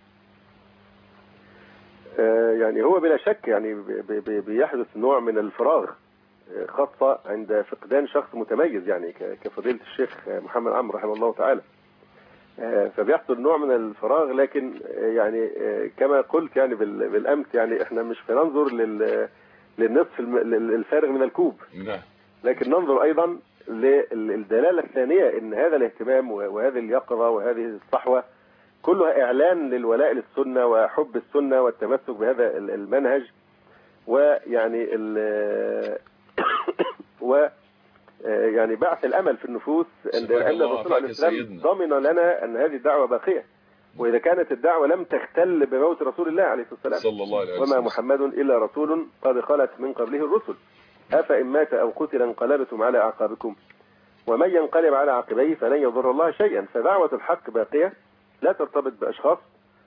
يعني هو بلا شك يعني بيحدث نوع من الفراغ، خاصة عند فقدان شخص متميز يعني كفضيلة الشيخ محمد عمرو رحمه الله تعالى. فبيحصل نوع من الفراغ، لكن يعني كما قلت يعني بالأمس يعني احنا مش بننظر للنصف الفارغ من الكوب، لكن ننظر أيضا للدلالة الثانية ان هذا الاهتمام وهذه اليقظة وهذه الصحوة كلها إعلان للولاء للسنة وحب السنة والتمسك بهذا المنهج، ويعني يعني بعث الأمل في النفوس أن الرسول عليه السلام ضمن لنا أن هذه الدعوة باقية، وإذا كانت الدعوة لم تختل بموت رسول الله عليه الصلاة والسلام صلى الله عليه وسلم، وما محمد إلا رسول قد خلت من قبله الرسل أفإن مات أو قتل انقلبتم على أعقابكم ومن ينقلب على عقبيه فلن يضر الله شيئا. فدعوة الحق باقية لا ترتبط بأشخاص،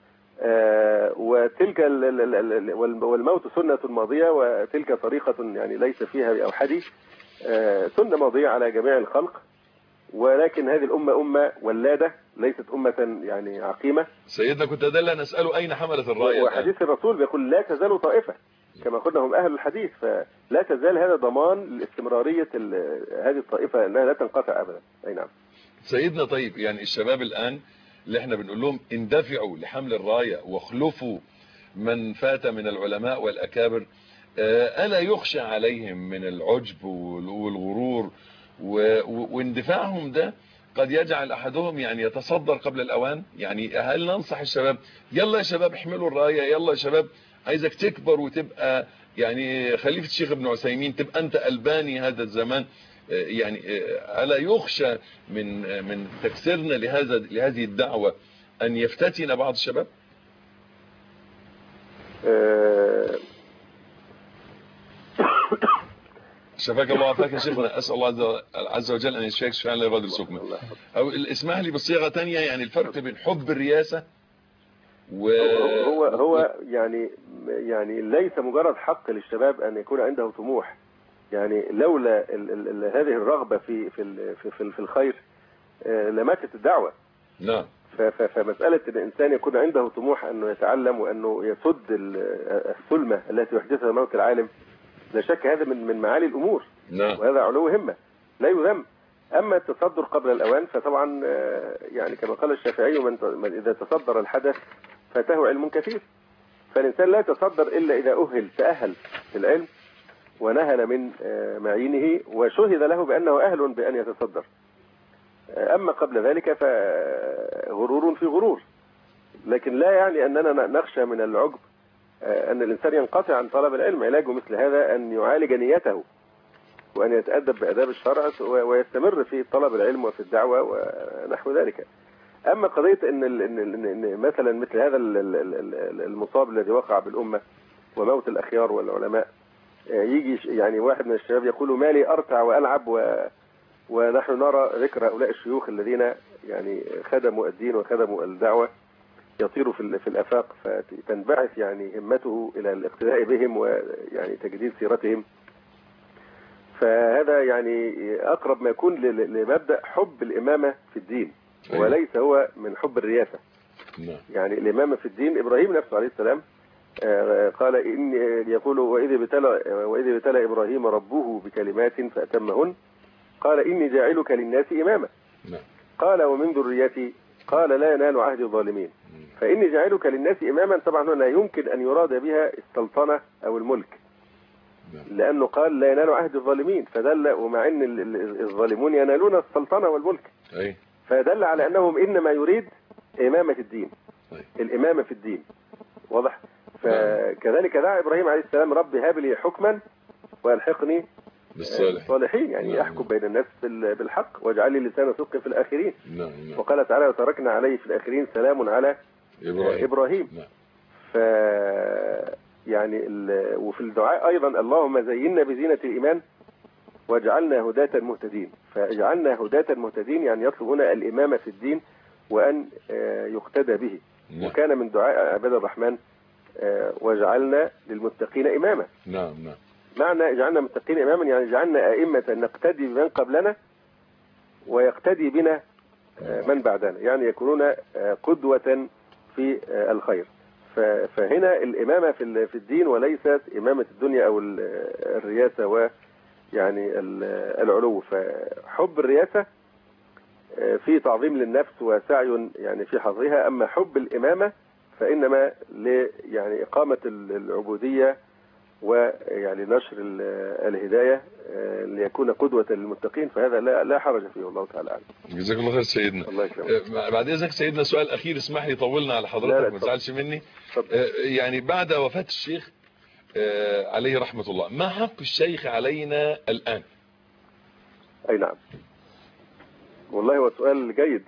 وتلك والموت سنة ماضية، وتلك طريقة يعني ليس فيها بأوحدي، سنة ماضية على جميع الخلق، ولكن هذه الأمة أمة ولادة ليست أمة يعني عقيمة. سيدنا كنت أدل أن أسأله أين حملة الراية، وحديث الرسول بيقول لا تزال طائفة كما قلنا هم أهل الحديث، فلا تزال هذا ضمان لاستمرارية هذه الطائفة أنها لا تنقطع أبدا. أي نعم. سيدنا طيب يعني الشباب الآن اللي احنا بنقول لهم اندفعوا لحمل الراية واخلفوا من فات من العلماء والأكابر، ألا يخشى عليهم من العجب والغرور واندفاعهم ده قد يجعل أحدهم يعني يتصدر قبل الأوان؟ يعني هل ننصح الشباب يلا يا شباب احملوا الراية، يلا يا شباب عايزك تكبر وتبقى يعني خليفة الشيخ ابن عثيمين، تبقى أنت ألباني هذا الزمان؟ يعني ألا يخشى من تكسيرنا لهذه الدعوة أن يفتتن بعض الشباب؟ شفاك الله وعافاك يا شيخنا. أسأل الله عز وجل أن يشفيك شفاء لا يغادر سقما. أو اسمح لي بصيغة تانية، يعني الفرق بين حب الرياسة هو يعني ليس مجرد حق للشباب أن يكون عنده طموح، يعني لولا هذه الرغبة في الخير لماتت الدعوة. نعم. فمسألة أن الإنسان يكون عنده طموح أنه يتعلم وأنه يسد الثلمة التي يحدثها موت العالم، لا شك هذا من معالي الأمور. نعم. وهذا علو همة لا يذم. أما التصدر قبل الأوان فطبعا يعني كما قال الشافعي من إذا تصدر الحدث فاته علم كثير. فالإنسان لا يتصدر إلا إذا تأهل في العلم ونهل من معينه وشهد له بأنه أهل بأن يتصدر. أما قبل ذلك فغرور في غرور، لكن لا يعني أننا نخشى من العجب أن الإنسان ينقطع عن طلب العلم. علاجه مثل هذا أن يعالج نيته وأن يتأدب بآداب الشرع ويستمر في طلب العلم وفي الدعوة ونحو ذلك. أما قضية إن مثلا مثل هذا المصاب الذي وقع بالأمة وموت الأخيار والعلماء، يجي يعني واحد من الشباب يقول ما لي أرتع وألعب ونحن نرى ذكر هؤلاء الشيوخ الذين يعني خدموا الدين وخدموا الدعوة يطيروا في الآفاق، فتنبعث يعني همته إلى الاقتداء بهم ويعني تجديد سيرتهم. فهذا يعني أقرب ما يكون لمبدأ حب الإمامة في الدين، وليس هو من حب الرياسة. يعني الإمامة في الدين، إبراهيم نفسه عليه السلام قال إن يقول وإذ ابتلى إبراهيم ربه بكلمات فأتمهن قال إني جاعلك للناس إماما قال ومن ذريتي قال لا ينال عهد الظالمين. فإني جاعلك للناس إماما طبعا لا يمكن أن يراد بها السلطنة أو الملك، لأنه قال لا ينال عهد الظالمين، فدل ومع أن الظالمون ينالون السلطنة والملك، فدل على أنهم إنما يريد إمامة الدين، الإمامة في الدين. واضح؟ فكذلك دعا إبراهيم عليه السلام رب هب لي حكما والحقني بالصالحين، يعني يحكم بين الناس بالحق واجعل لي لسان صدق في الآخرين. وقال تعالى وتركنا عليه في الآخرين سلام على إبراهيم. ف يعني وفي الدعاء أيضا اللهم زينا بزينة الإيمان واجعلنا هداة مهتدين. فاجعلنا هداة مهتدين يعني يطلب هنا الإمامة في الدين وأن يقتدى به. وكان من دعاء عباد الرحمن واجعلنا للمتقين إماما. معنى اجعلنا متقين إماما يعني اجعلنا أئمة نقتدي بمن قبلنا ويقتدي بنا من بعدنا، يعني يكونون قدوة في الخير. فهنا الإمامة في الدين وليست إمامة الدنيا أو الرياسة ويعني العلو. فحب الرياسة في تعظيم للنفس وسعي يعني في حظها، أما حب الإمامة فإنما يعني إقامة العبودية ويعني نشر الهداية ليكون قدوة للمتقين، فهذا لا حرج فيه. الله تعالى أعلم. جزاك الله خير سيدنا. الله يكرمك. بعد إذنك سيدنا سؤال أخير، اسمح لي طولنا على حضرتك ما تزعلش مني. يعني بعد وفاة الشيخ عليه رحمة الله، ما حق الشيخ علينا الآن؟ أي نعم، والله هو سؤال جيد.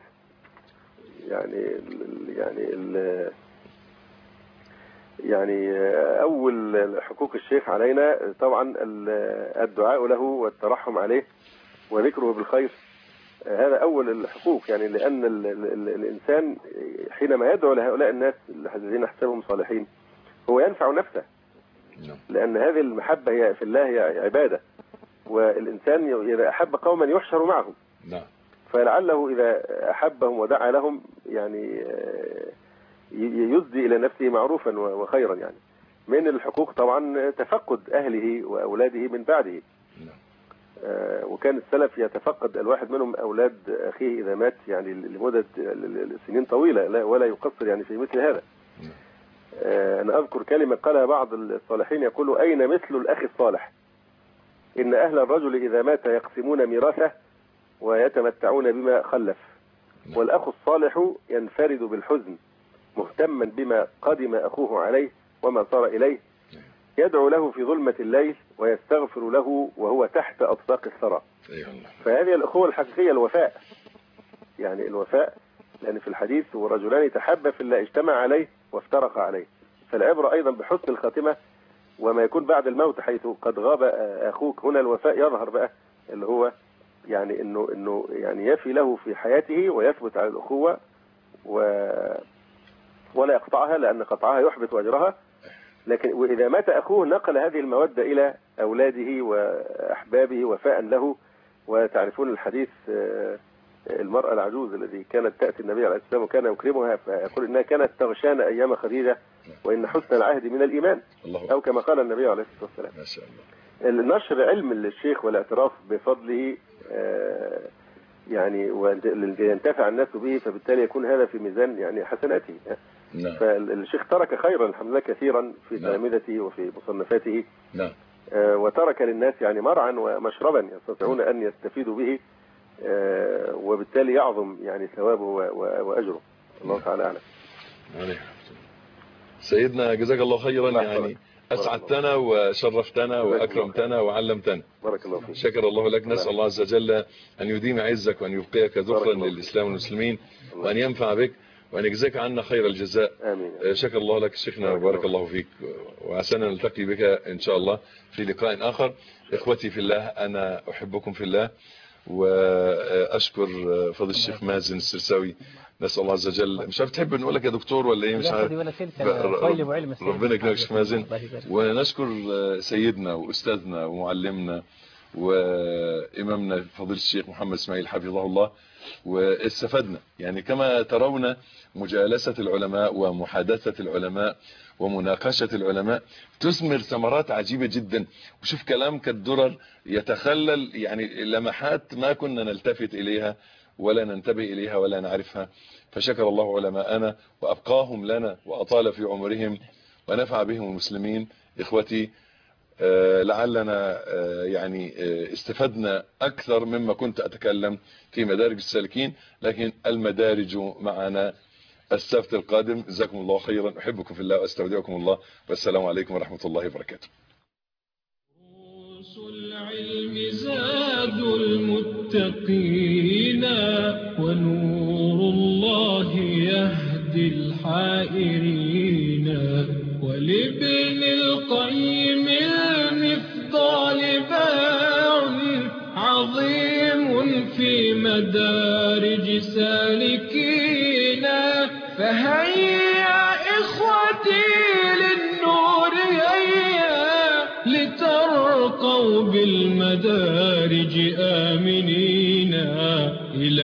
يعني أول حقوق الشيخ علينا طبعا الدعاء له والترحم عليه وذكره بالخير، هذا أول الحقوق. يعني لأن الإنسان حينما يدعو لهؤلاء الناس الذين نحسبهم صالحين هو ينفع نفسه، لأن هذه المحبة هي في الله هي عبادة، والإنسان إذا أحب قوما يحشر معهم، فلعله إذا أحبهم ودعا لهم يعني يسدي إلى نفسه معروفا وخيرا. يعني من الحقوق طبعا تفقد أهله وأولاده من بعده، وكان السلف يتفقد الواحد منهم أولاد أخيه إذا مات يعني لمدة سنين طويلة ولا يقصر يعني في مثل هذا. أنا أذكر كلمة قالها بعض الصالحين يقول أين مثل الأخ الصالح؟ إن أهل الرجل إذا مات يقسمون ميراثه ويتمتعون بما خلف، والأخ الصالح ينفرد بالحزن مهتما بما قدم أخوه عليه وما صار إليه، يدعو له في ظلمة الليل ويستغفر له وهو تحت أطباق الثرى. فهذه الأخوة الحقيقية الوفاء، يعني الوفاء، لأن في الحديث ورجلان تحبا في الله اجتمع عليه وافترق عليه. فالعبرة أيضا بحسن الخاتمة وما يكون بعد الموت، حيث قد غاب أخوك هنا الوفاء يظهر بقى، اللي هو يعني إنه يعني يفي له في حياته ويثبت على الأخوة ولا يقطعها، لأن قطعها يحبط أجرها. لكن وإذا مات أخوه نقل هذه المودة إلى أولاده وأحبابه وفاء له. وتعرفون الحديث المرأة العجوز الذي كانت تأتي النبي عليه السلام وكان يكرمها، فيقول إنها كانت تغشانا أيام خديجة وإن حسن العهد من الإيمان، أو كما قال النبي عليه الصلاة والسلام. ما شاء الله. نشر علم للشيخ والاعتراف بفضله يعني وينتفع الناس به، فبالتالي يكون هذا في ميزان يعني حسناته. فالشيخ ترك خيرا الحمد لله كثيرا في تلامذته وفي مصنفاته، وترك للناس يعني مرعا ومشربا يستطيعون أن يستفيدوا به وبالتالي يعظم يعني ثوابه وأجره. الله تعالى أعلم. سيدنا جزاك الله خيرا، يعني أسعدتنا وشرفتنا وأكرمتنا وعلمتنا. بارك الله فيك. شكر الله لك. نسأل الله عز وجل أن يديم عزك وأن يبقيك ذخرا للإسلام والمسلمين، وأن ينفع بك وأن يجزاك عنا خير الجزاء. آمين. شكر الله لك شيخنا وبارك الله فيك، وعسانا نلتقي بك إن شاء الله في لقاء آخر. إخوتي في الله، أنا أحبكم في الله، وأشكر فضل الشيخ مازن السرساوي. نسأل الله عز وجل، مش عارف تحب نقول لك يا دكتور ولا ايه؟ مش عارف. ربنا يكرمك شيخ مازن. ونشكر سيدنا وأستاذنا ومعلمنا وإمامنا فضيلة الشيخ محمد اسماعيل حفظه الله. واستفدنا يعني كما ترون مجالسة العلماء ومحادثة العلماء ومناقشة العلماء تثمر ثمرات عجيبة جدا. وشوف كلام كالدرر يتخلل يعني لمحات ما كنا نلتفت إليها ولا ننتبه إليها ولا نعرفها. فشكر الله علماءنا وأبقاهم لنا وأطال في عمرهم ونفع بهم المسلمين. إخوتي، لعلنا يعني استفدنا أكثر مما كنت أتكلم في مدارج السالكين، لكن المدارج معنا السبت القادم. جزاكم الله خيرا، أحبكم في الله وأستودعكم الله، والسلام عليكم ورحمة الله وبركاته. العلم زاد المتقين، ونور الله يهدي الحائرين، ولابن القيم المفضال باع عظيم في مدارج سالكين. فهيا إخوتي للنور هيا، لترقوا بالمدارج آمنين.